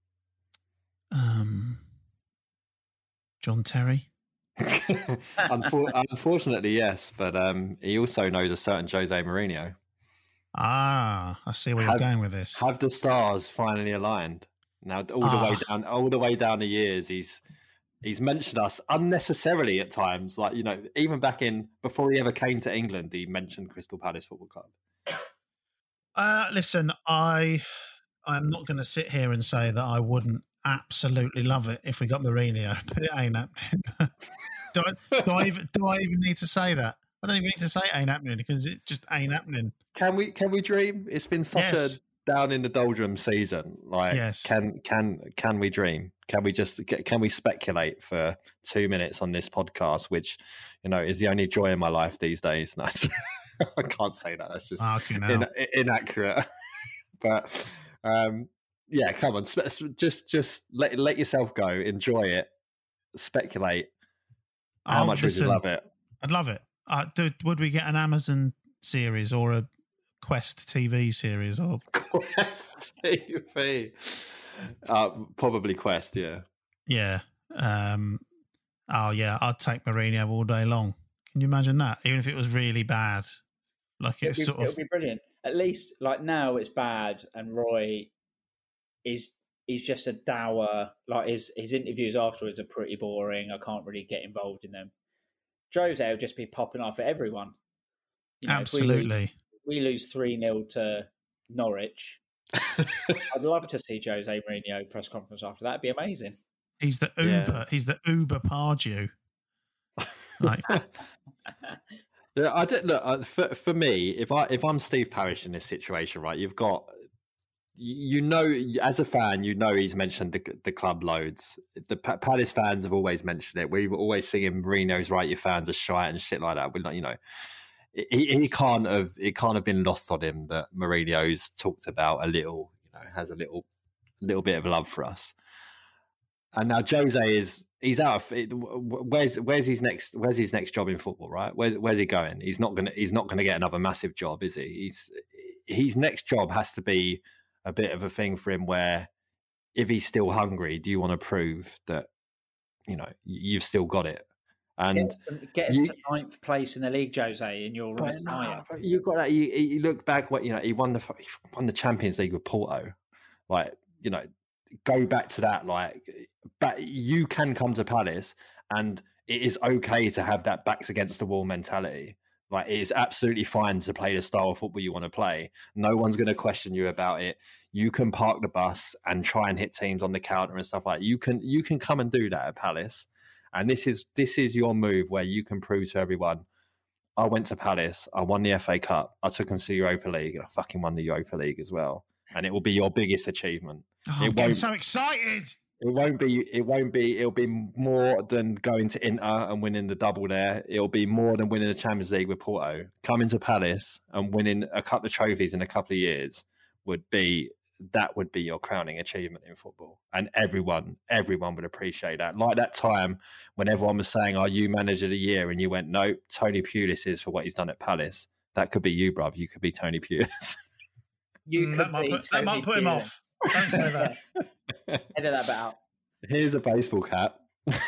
John Terry. Unfortunately, yes, but he also knows a certain Jose Mourinho. I see where you're going with this. Have the stars finally aligned? Now, all the way down the years, he's mentioned us unnecessarily at times. Like, even back before he ever came to England, he mentioned Crystal Palace Football Club. Listen, I'm not going to sit here and say that I wouldn't absolutely love it if we got Mourinho, but it ain't happening. do I even need to say that? I don't even need to say it ain't happening because it just ain't happening. Can we dream? It's been such a down in the doldrum season. Like, yes. Can we dream? Can we speculate for 2 minutes on this podcast, which is the only joy in my life these days? No, I can't say that. That's just inaccurate. But yeah, come on, just let yourself go, enjoy it, speculate. How much would you love it? I'd love it. Would we get an Amazon series or a Quest TV series or Quest TV? Probably Quest, yeah. Yeah. I'd take Mourinho all day long. Can you imagine that? Even if it was really bad, like it would be brilliant. At least, like now, it's bad, and Roy he's just a dour. Like his interviews afterwards are pretty boring. I can't really get involved in them. Jose will just be popping off at everyone. Absolutely. We lose 3-0 to Norwich. I'd love to see Jose Mourinho press conference after that. It'd be amazing. He's the Uber. Yeah. He's the Uber Pardew. Like. Yeah, I don't look for me. If I'm Steve Parish in this situation, right? You've got, as a fan, he's mentioned the club loads. The Palace fans have always mentioned it. We were always singing Mourinho's right, your fans are shite and shit like that. We're not, He can't have been lost on him that Mourinho's talked about a little, has a little bit of love for us. And now Jose is he's out of it. Where's his next job in football? Right? Where's he going? He's not gonna get another massive job, is he? His next job has to be a bit of a thing for him where, if he's still hungry, do you want to prove that you've still got it? And get us to 9th place in the league, Jose, in your you've got that. You look back, he won the Champions League with Porto. Go back to that. But you can come to Palace, and it is okay to have that backs against the wall mentality. It is absolutely fine to play the style of football you want to play. No one's going to question you about it. You can park the bus and try and hit teams on the counter and stuff like that. You can come and do that at Palace. And this is your move where you can prove to everyone, I went to Palace, I won the FA Cup, I took them to the Europa League, and I fucking won the Europa League as well. And it will be your biggest achievement. Oh, I'm getting so excited. It'll be more than going to Inter and winning the double there. It'll be more than winning the Champions League with Porto. Coming to Palace and winning a couple of trophies in a couple of years would be your crowning achievement in football. And everyone would appreciate that. Like that time when everyone was saying, "Are you manager of the year?" and you went, "No, Tony Pulis is for what he's done at Palace." That could be you, bruv. You could be Tony Pulis. That might put him off. Don't say that. Edit that bit out. Here's a baseball cap.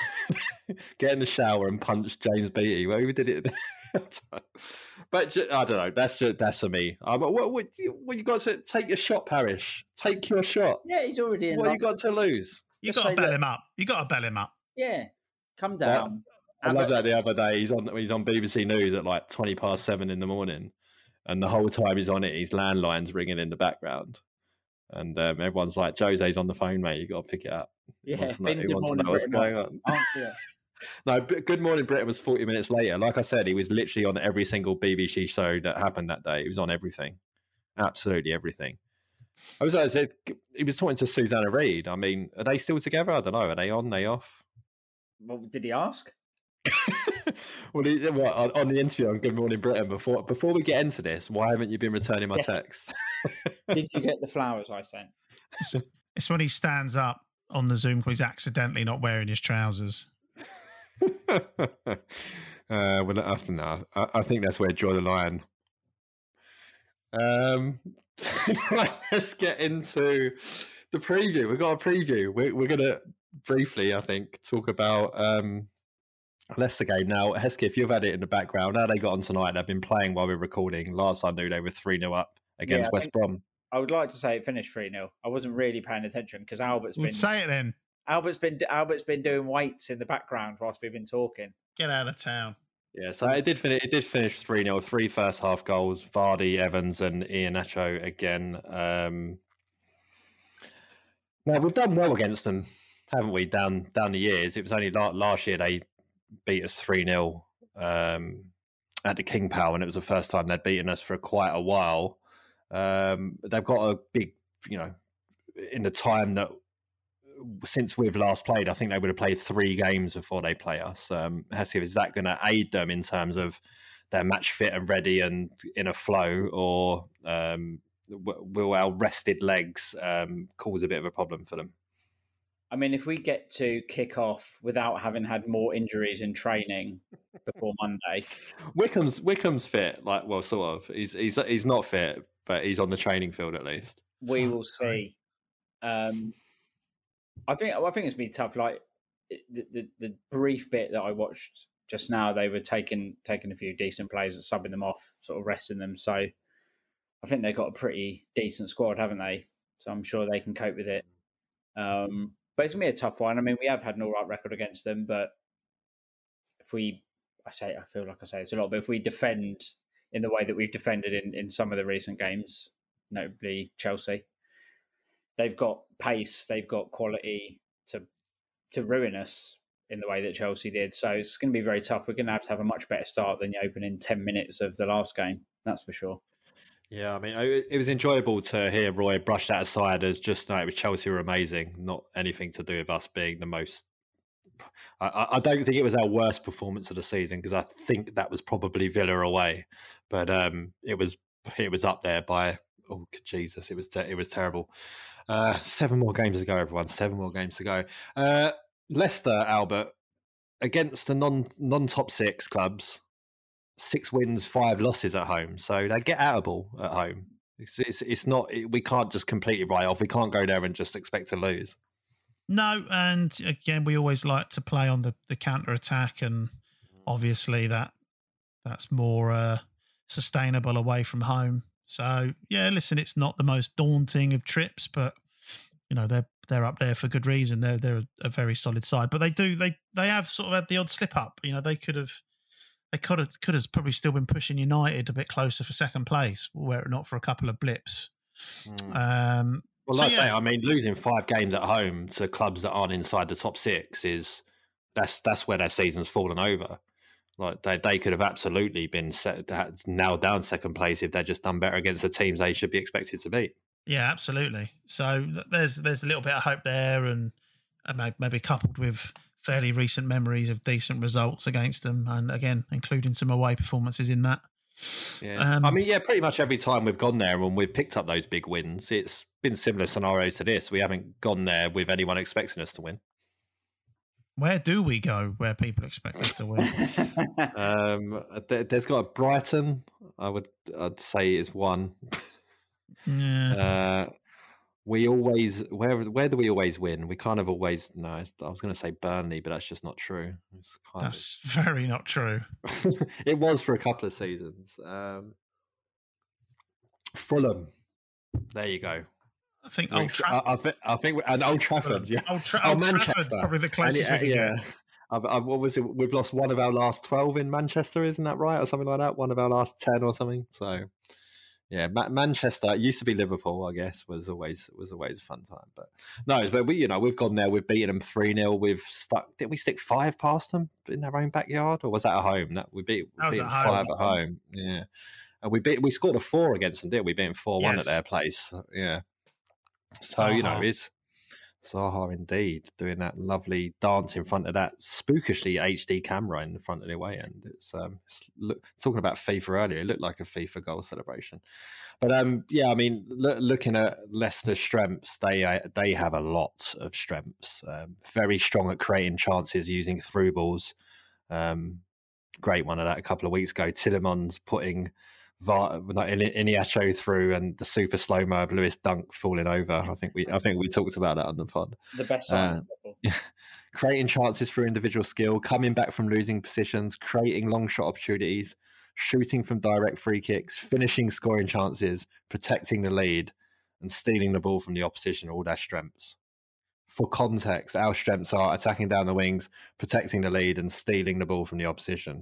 Get in the shower and punch James Beattie. Well, we did it. But I don't know. That's for me. What you got to take your shot, Parish? Take your shot. Yeah, he's already in. What you got to lose? You got to bell him up. You got to bell him up. Yeah, come down. I love that the other day. He's on BBC News at 7:20 in the morning, and the whole time he's on it, his landline's ringing in the background. And everyone's like, "Jose's on the phone, mate. You got to pick it up." Yeah, he wants to know what's going on. No, Good Morning Britain was 40 minutes later. Like I said, he was literally on every single BBC show that happened that day. He was on everything, absolutely everything. He was talking to Susanna Reid. I mean, are they still together? I don't know. Are they on? They off? Well, did he ask? On the interview on Good Morning Britain, before we get into this, why haven't you been returning my texts? Did you get the flowers I sent? It's when he stands up on the Zoom call, he's accidentally not wearing his trousers. I think that's where I draw the line. Let's get into the preview. We've got a preview. We're going to briefly, I think, talk about Leicester game. Now, Hesketh, you've had it in the background. How they got on tonight? They've been playing while we're recording. Last I knew, they were 3-0 up against West Brom. I would like to say it finished 3-0. I wasn't really paying attention because Albert's been... Say it then. Albert's been doing weights in the background whilst we've been talking. Get out of town. Yeah, so it did finish 3-0. 3 first half goals. Vardy, Evans and Iheanacho again. Now, we've done well against them, haven't we, down the years? It was only last year they beat us 3-0 at the King Power, and it was the first time they'd beaten us for quite a while. They've got a big, in the time that since we've last played, I think they would have played 3 games before they play us. Hesketh, is that going to aid them in terms of their match fit and ready and in a flow, or will our rested legs cause a bit of a problem for them? I mean, if we get to kick off without having had more injuries in training before Monday, Wickham's fit, sort of. He's not fit, but he's on the training field at least. We will see. I think it's gonna be tough. Like the brief bit that I watched just now, they were taking a few decent players and subbing them off, sort of resting them. So I think they've got a pretty decent squad, haven't they? So I'm sure they can cope with it. But it's going to be a tough one. I mean, we have had an all right record against them, but I feel like I say it's a lot, but if we defend in the way that we've defended in some of the recent games, notably Chelsea, they've got pace, they've got quality to ruin us in the way that Chelsea did. So it's going to be very tough. We're going to have a much better start than the opening 10 minutes of the last game. That's for sure. Yeah, I mean, it was enjoyable to hear Roy brush that aside as just, no, it was Chelsea were amazing, not anything to do with us being the most... I don't think it was our worst performance of the season, because I think that was probably Villa away, but it was up there by, oh, Jesus, it was terrible. 7 more games to go, everyone, 7 more games to go. Leicester, Albert, against the non-top 6 clubs, 6 wins, 5 losses at home. So they get outable at home. It's not. We can't just completely write off. We can't go there and just expect to lose. No, and again, we always like to play on the counter attack, and obviously that's more sustainable away from home. So yeah, listen, it's not the most daunting of trips, but they're up there for good reason. They're a very solid side, but they have sort of had the odd slip up. They could have probably still been pushing United a bit closer for second place, were it not for a couple of blips. Well, like I say, I mean, losing 5 games at home to clubs that aren't inside the top 6 that's where their season's fallen over. Like they could have absolutely been nailed down second place if they'd just done better against the teams they should be expected to beat. Yeah, absolutely. So there's a little bit of hope there, and maybe coupled with fairly recent memories of decent results against them, and again, including some away performances in that. Yeah, I mean, pretty much every time we've gone there and we've picked up those big wins, it's been similar scenarios to this. We haven't gone there with anyone expecting us to win. Where do we go where people expect us to win? There's got a Brighton. I'd say is one. Yeah. We always where do we always win? We kind of always I was going to say Burnley, but that's just not true. That's very not true. It was for a couple of seasons. Fulham. There you go. I think Old Trafford. I think and Old Trafford. Yeah. Old Trafford's probably the closest. Yeah. What was it? We've lost one of our last 12 in Manchester, isn't that right, or something like that? One of our last 10 or something. So. Yeah, Manchester, it used to be Liverpool, I guess, was always a fun time. But no, but we've gone there, we've beaten them 3-0, didn't we stick 5 past them in their own backyard, or was that at home? We beat 5 at home. Yeah. And we scored a 4 against them, didn't we? Beating 4-1 at their place. Yeah. So, Zaha. It's Zaha indeed doing that lovely dance in front of that spookishly HD camera in the front of the away end. It's talking about FIFA earlier. It looked like a FIFA goal celebration. But I mean, looking at Leicester's strengths, they have a lot of strengths. Very strong at creating chances using through balls. Great one of that a couple of weeks ago. Tielemans putting Iniacho through, and the super slow mo of Lewis Dunk falling over. I think we talked about that on the pod. The best sign. Creating chances through individual skill, coming back from losing positions, creating long shot opportunities, shooting from direct free kicks, finishing scoring chances, protecting the lead, and stealing the ball from the opposition are all their strengths. For context, our strengths are attacking down the wings, protecting the lead, and stealing the ball from the opposition.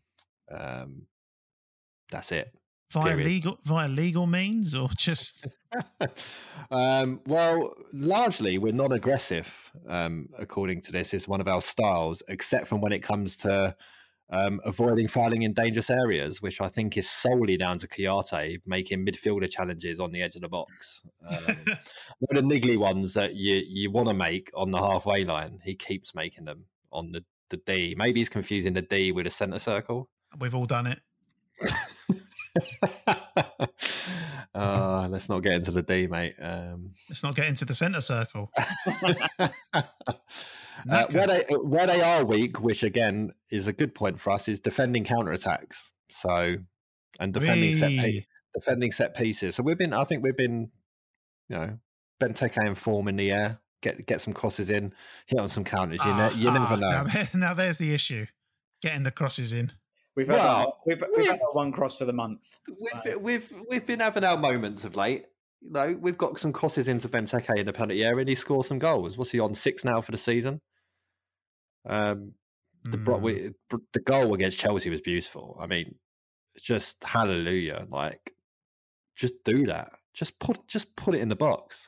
That's it. Via legal means, or just? Well, largely we're non-aggressive. According to this, is one of our styles, except from when it comes to avoiding fouling in dangerous areas, which I think is solely down to Kouyaté making midfielder challenges on the edge of the box. The niggly ones that you want to make on the halfway line, he keeps making them on the D. Maybe he's confusing the D with a centre circle. We've all done it. Let's not get into the D, mate. Let's not get into the centre circle. Where they are weak, which again is a good point for us, is defending counter-attacks. So, and defending set pieces. So I think we've been, Benteke in form in the air. Get some crosses in, hit on some counters. You never know. Now there's the issue: getting the crosses in. We've had our one cross for the month. We've been having our moments of late. We've got some crosses into Benteke in the penalty area, and he scores some goals. What's he on 6 now for the season? The goal against Chelsea was beautiful. I mean, just hallelujah! Just do that. Just put it in the box.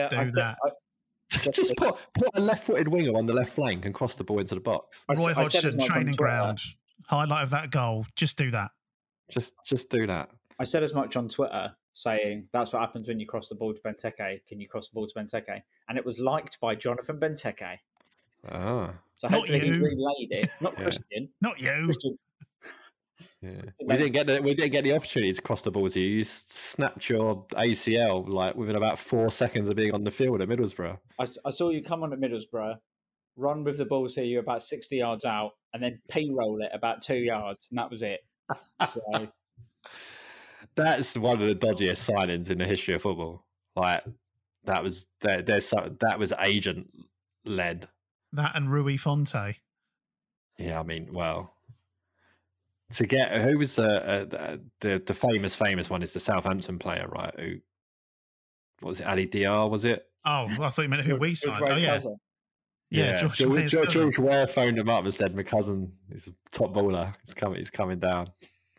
Just put a left-footed winger on the left flank and cross the ball into the box. Roy Hodgson training ground. Highlight of that goal. Just do that. Just do that. I said as much on Twitter, saying that's what happens when you cross the ball to Benteke. Can you cross the ball to Benteke? And it was liked by Jonathan Benteke. Ah. So hopefully he relayed it. Not Christian. Not you. Christian. Yeah. We didn't get the opportunity to cross the ball to you. You snapped your ACL within about 4 seconds of being on the field at Middlesbrough. I saw you come on at Middlesbrough, run with the ball so you're about 60 yards out, and then P-roll it about 2 yards, and that was it. So that's one of the dodgiest signings in the history of football. Like that was that was agent led. That and Rui Fonte. Yeah, I mean, well, to get who was the famous one is the Southampton player, right? Who was it? Ali Diar, was it? Oh, I thought you meant who we signed. Oh, yeah. Yeah, George Ware phoned him up and said, "My cousin is a top baller. He's coming down."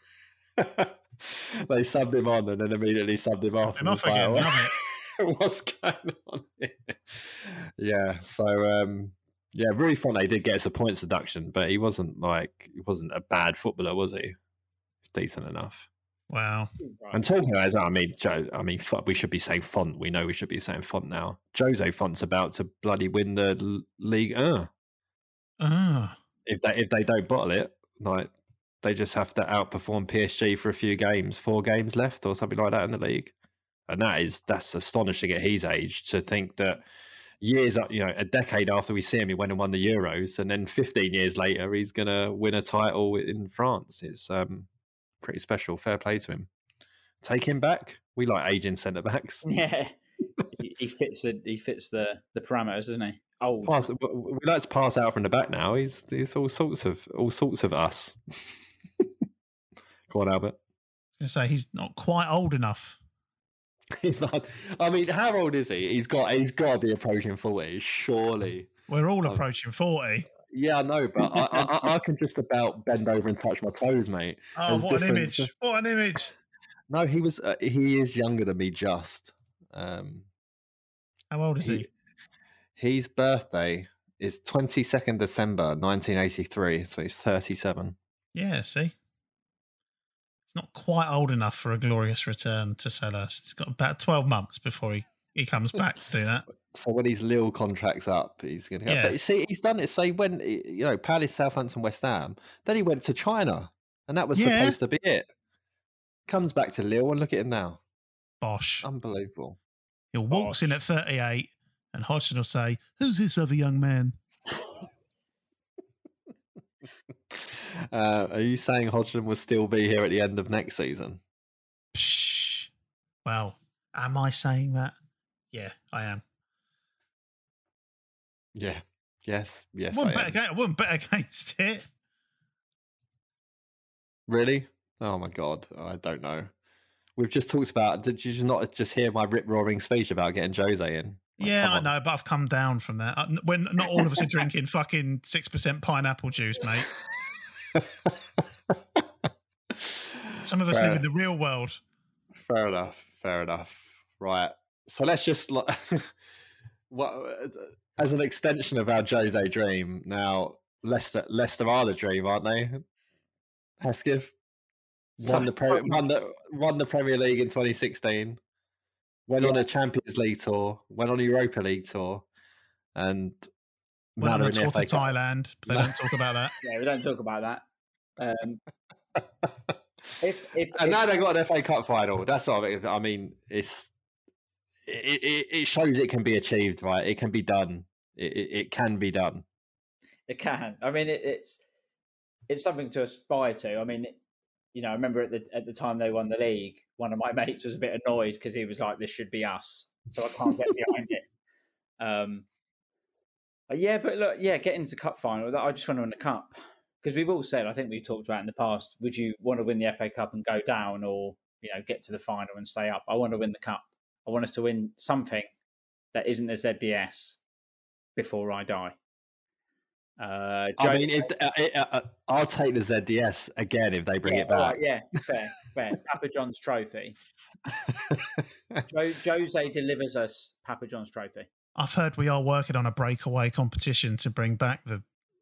They subbed him on and then immediately subbed him off. Him off again, what's going on here? Yeah, so yeah, Rui Fonte did get us a points deduction, but he wasn't a bad footballer, was he? He's decent enough. Wow. And talking about Joe, we should be saying Font. We know we should be saying Font now. Jose Font's about to bloody win the league. If they don't bottle it, like they just have to outperform PSG for a few games, 4 games left or something like that in the league. And that's astonishing at his age to think that a decade after we see him, he went and won the Euros, and then 15 years later, he's going to win a title in France. It's pretty special. Fair play to him. Take him back. We like aging centre backs. Yeah, he fits the parameters, doesn't he? Old. We like to pass out from the back now. He's all sorts of us. Go on, Albert. I was going to say he's not quite old enough. He's not. I mean, how old is he? He's got to be approaching 40, surely. We're all approaching 40. Yeah, I know, but I can just about bend over and touch my toes, mate. Oh, what an image! What an image! No, he is younger than me. Just. How old is he? His birthday is 22nd December 1983, so he's 37. Yeah, see, he's not quite old enough for a glorious return to Selhurst. He's got about 12 months before he comes back to do that. So when his Lille contract's up, he's going to go. Yeah. But you see, he's done it. So he went, Palace, Southampton, West Ham. Then he went to China, and that was supposed to be it. Comes back to Lille, and look at him now. Bosh. Unbelievable. He walks in at 38, and Hodgson will say, "Who's this other young man?" Are you saying Hodgson will still be here at the end of next season? Psh. Well, am I saying that? Yeah, I am. Yeah. Yes. I wouldn't bet against it. Really? Oh my God. I don't know. We've just talked about. Did you not just hear my rip roaring speech about getting Jose in? Yeah, I know, but I've come down from that. When not all of us are drinking fucking 6% pineapple juice, mate. Some of us live in the real world. Fair enough. Right. So let's just as an extension of our Jose dream. Now, Leicester are the dream, aren't they? Hesketh won the Premier League in 2016. Went on a Champions League tour. Went on a Europa League tour, and went on a tour to Thailand. But they don't talk about that. Yeah, we don't talk about that. Now they got an FA Cup final. That's what I mean. It shows it can be achieved, right? It can be done. It can be done. It can. I mean, it's something to aspire to. I mean, I remember at the time they won the league, one of my mates was a bit annoyed because he was like, "This should be us," so I can't get behind it. But look, getting to the cup final, I just want to win the cup. Because we've all said, I think we've talked about in the past, would you want to win the FA Cup and go down, or get to the final and stay up? I want to win the cup. I want us to win something that isn't the ZDS before I die. I mean, I'll take the ZDS again if they bring it back. Right, yeah, fair. Papa John's trophy. Jose delivers us Papa John's trophy. I've heard we are working on a breakaway competition to bring back the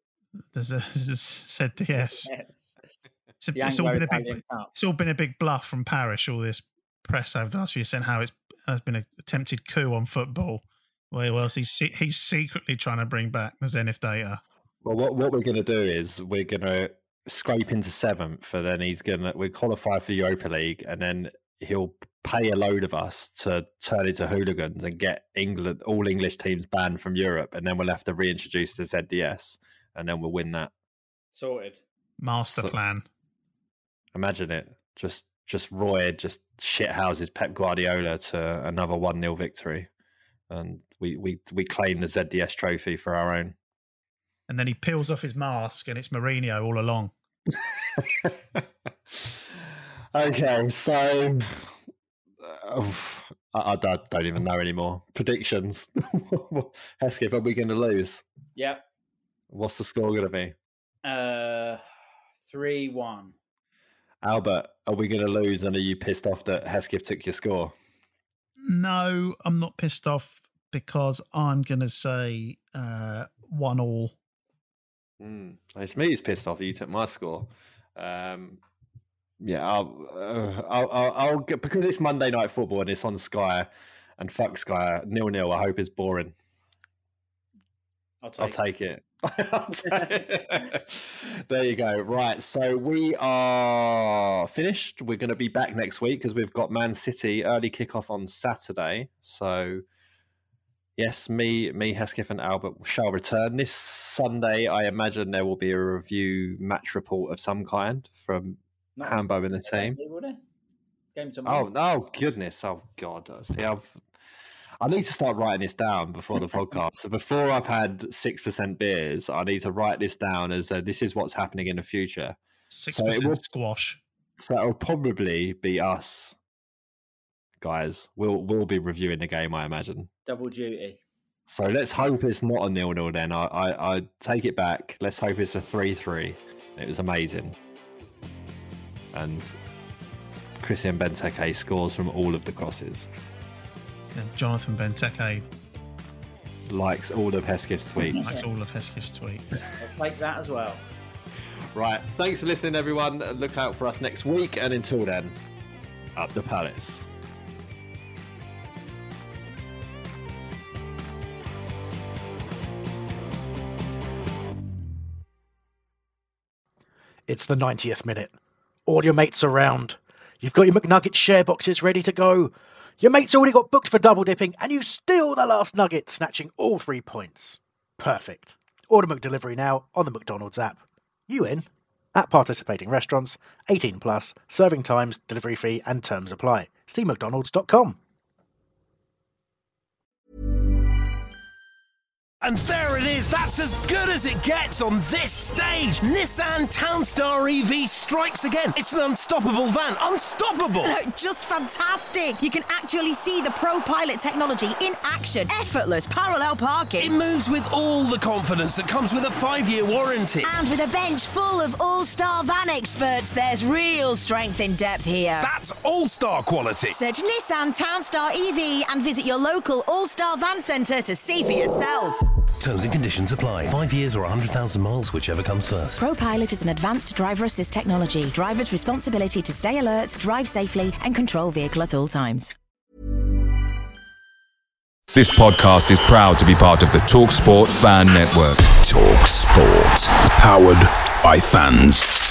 ZDS. Yes. It's all been a big bluff from Parish, all this press over the last few years saying how it has been an attempted coup on football. Well, he's secretly trying to bring back the Zenith data. Well, what we're going to do is we're going to scrape into 7th, and then we qualify for the Europa League, and then he'll pay a load of us to turn into hooligans and get all English teams banned from Europe, and then we'll have to reintroduce the ZDS, and then we'll win that. Sorted. Master plan. Imagine it. Just Roy just shithouses Pep Guardiola to another 1-0 victory, and we claim the ZDS trophy for our own. And then he peels off his mask, and it's Mourinho all along. Okay, so I don't even know anymore. Predictions. Hesketh, are we going to lose? Yep. What's the score going to be? 3-1. Albert, are we going to lose, and are you pissed off that Hesketh took your score? No, I'm not pissed off because I'm going to say 1-1. It's me who's pissed off that you took my score. Yeah, I'll get, because it's Monday Night Football and it's on Sky, and fuck Sky, 0-0. I hope it's boring. I'll take it. There you go. Right, so we are finished. We're going to be back next week because we've got Man City early kickoff on Saturday. So yes, me, Hesketh and Albert shall return. This Sunday, I imagine there will be a review match report of some kind from Hambo and the team. Game tomorrow. Oh, goodness. Oh, God. See, I need to start writing this down before the podcast. So before I've had 6% beers, I need to write this down as this is what's happening in the future. 6% squash. So it'll probably be us, guys. We'll be reviewing the game, I imagine. Double duty. So let's hope it's not a 0-0 then. I take it back. Let's hope it's a 3-3. It was amazing. And Christian Benteke scores from all of the crosses. And Jonathan Benteke likes all of Hesketh's tweets. I'll take that as well. Right. Thanks for listening, everyone. Look out for us next week. And until then, up the Palace. It's the 90th minute. All your mates around. You've got your McNugget share boxes ready to go. Your mate's already got booked for double dipping, and you steal the last nugget, snatching all 3 points. Perfect. Order McDelivery now on the McDonald's app. You in? At participating restaurants, 18 plus, serving times, delivery fee, and terms apply. See mcdonalds.com. And there it is, that's as good as it gets on this stage. Nissan Townstar EV strikes again. It's an unstoppable van, unstoppable. Just fantastic. You can actually see the ProPilot technology in action. Effortless parallel parking. It moves with all the confidence that comes with a 5-year warranty. And with a bench full of all-star van experts, there's real strength in depth here. That's all-star quality. Search Nissan Townstar EV and visit your local all-star van centre to see for yourself. Terms and conditions apply. 5 years or 100,000 miles, whichever comes first. ProPilot is an advanced driver assist technology. Driver's responsibility to stay alert, drive safely, and control vehicle at all times. This podcast is proud to be part of the TalkSport Fan Network. TalkSport. Powered by fans.